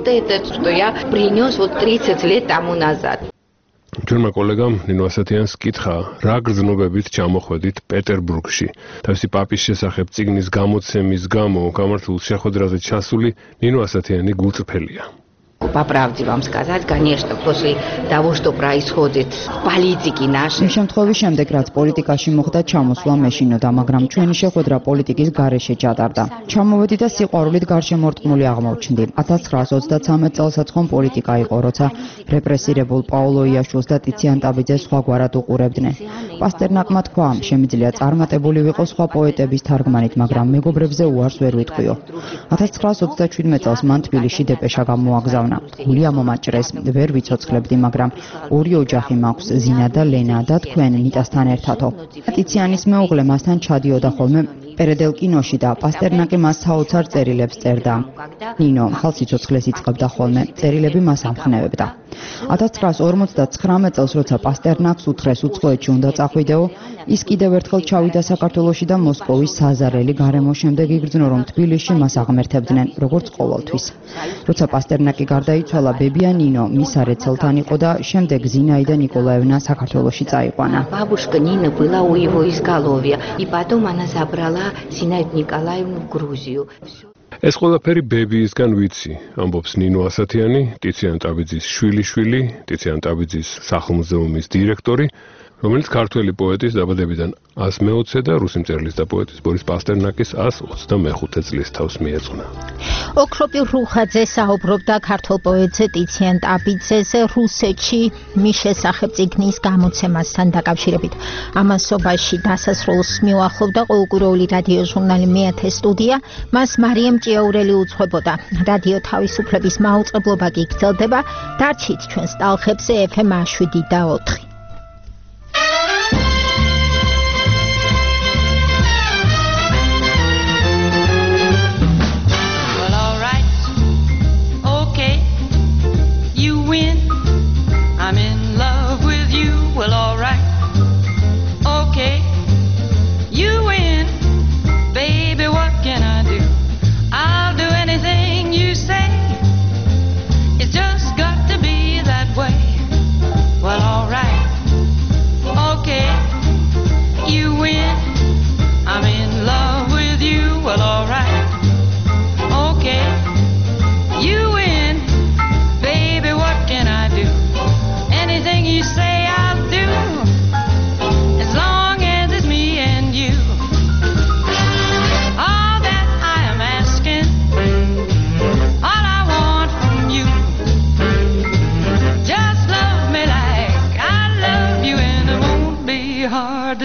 Speaker 1: ჩვენმა კოლეგამ ნინო ასათიანს კითხა, რა გრძნობებით ჩამოხვედით პეტერბურგში. თავისი პაპის შესახებ წიგნის გამოცემის გამო გამართულ შეხვედრაზე ჩასული ნინო ასათიანი გულწრფელია.
Speaker 15: По правде вам сказать, конечно, после того, что происходит в политике нашей.
Speaker 10: იმ შემთხვევის შემდეგ, რაც პოლიტიკაში მოხდა, ჩამოსვლა მეშინოდა, მაგრამ ჩვენი შეხვედრა პოლიტიკის გარეშე ჩატარდა. ჩამოვედი და სიყვარულით გარშემორტყმული აღმოჩნდი. ათას ცხრაას ოცდათვრამეტ წელსაც ხომ პოლიტიკა იყო, როცა რეპრესირებულ პაოლო იაშვილს და ტიციან ტაბიძეს სხვაგვარად უყურებდნენ. პასტერნაკმა თქვა, შემიძლია წარმატებული ვიყო სხვა პოეტების თარგმანით, მაგრამ მეგობრებზე უარს ვერ ვიტყვიო. ათას ცხრაას ოცდაშვიდმეტ წელს მან თბილისში დეპეშა გამოაგზავნა. გული ამომაჭრეს, ვერ ვიცოცხლებდი, მაგრამ ორი ოჯახი მაქვს, ზინა და ლენა და თქვენ ნიტასთან ერთადო. ტიციანის მეუღლე მასთან ჩადიოდა ხოლმე პერედელ კინოში და პასტერნაკი მას საოცარ წერილებს წერდა. ნინო ხალხსიცოცხლეს იწყებდა ხოლმე, წერილები მას ამხნევებდა. ათას ცხრაას ორმოცდაცხრამეტ წელს, როცა პასტერნაკს უთხრეს უცხოეთში უნდა წახვიდეო, ის კიდევ ერთხელ ჩავიდა საქართველოში და მოსკოვის საზარელი გარემო შემდეგ იგრძნო, რომ თბილისში მას აღმერთებდნენ, როგორც ყოველთვის. როცა პასტერნაკი გარდაიცვალა, ბებია ნინო მის არეცელთან იყო და შემდეგ ზინაიდა ნიკოლაევნა საქართველოში წაიყვანა.
Speaker 15: Бабушка Нина была у его изголовья, и потом она забрала Зинаиду Николаевну в Грузию.
Speaker 1: ეს ყველაფერი ბებიისგან ვიცი, ამბობს ნინო ასათიანი, ტიციან ტაბიძის შვილიშვილი, ტიციან ტაბიძის სახლ-მუზეუმის დირექტორი, რომელიც ქართველი პოეტის დაბადებიდან ას მეოცე და რუსი მწერლის და პოეტის ბორის პასტერნაკის ას ოცდამეხუთე წლის თავს მიეძღვნა.
Speaker 2: ოქროპი რუხაძე საუბრობდა ქართულ პოეტზე ტიციან ტაბიძეზე რუსეთში მის შესახებ წიგნის გამოცემასთან დაკავშირებით. ამასობაში დასასრულს მიუახლოვდა ყოველკვირეული რადიო ჟურნალი მეათე სტუდია, მას მარიამ ჭიაურელი უძღვებოდა. რადიო თავისუფლების მაუწყებლობა კი გრძელდება, დარჩით ჩვენს ტალღებზე ეფ ემ შვიდი და ოთხი.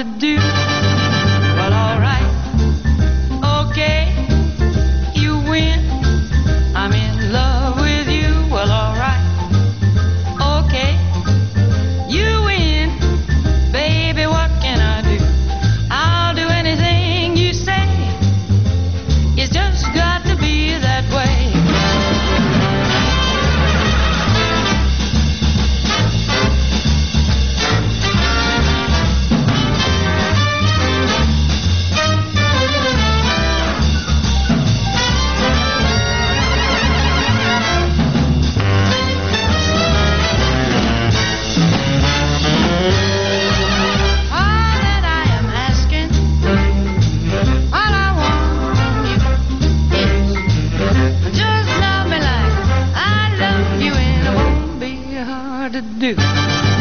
Speaker 17: to do. Well, alright, okay, you win. I'm in love with you. Well, alright, okay, you win. Baby, what can I do? I'll do anything you say. It's just got to be that way. Do.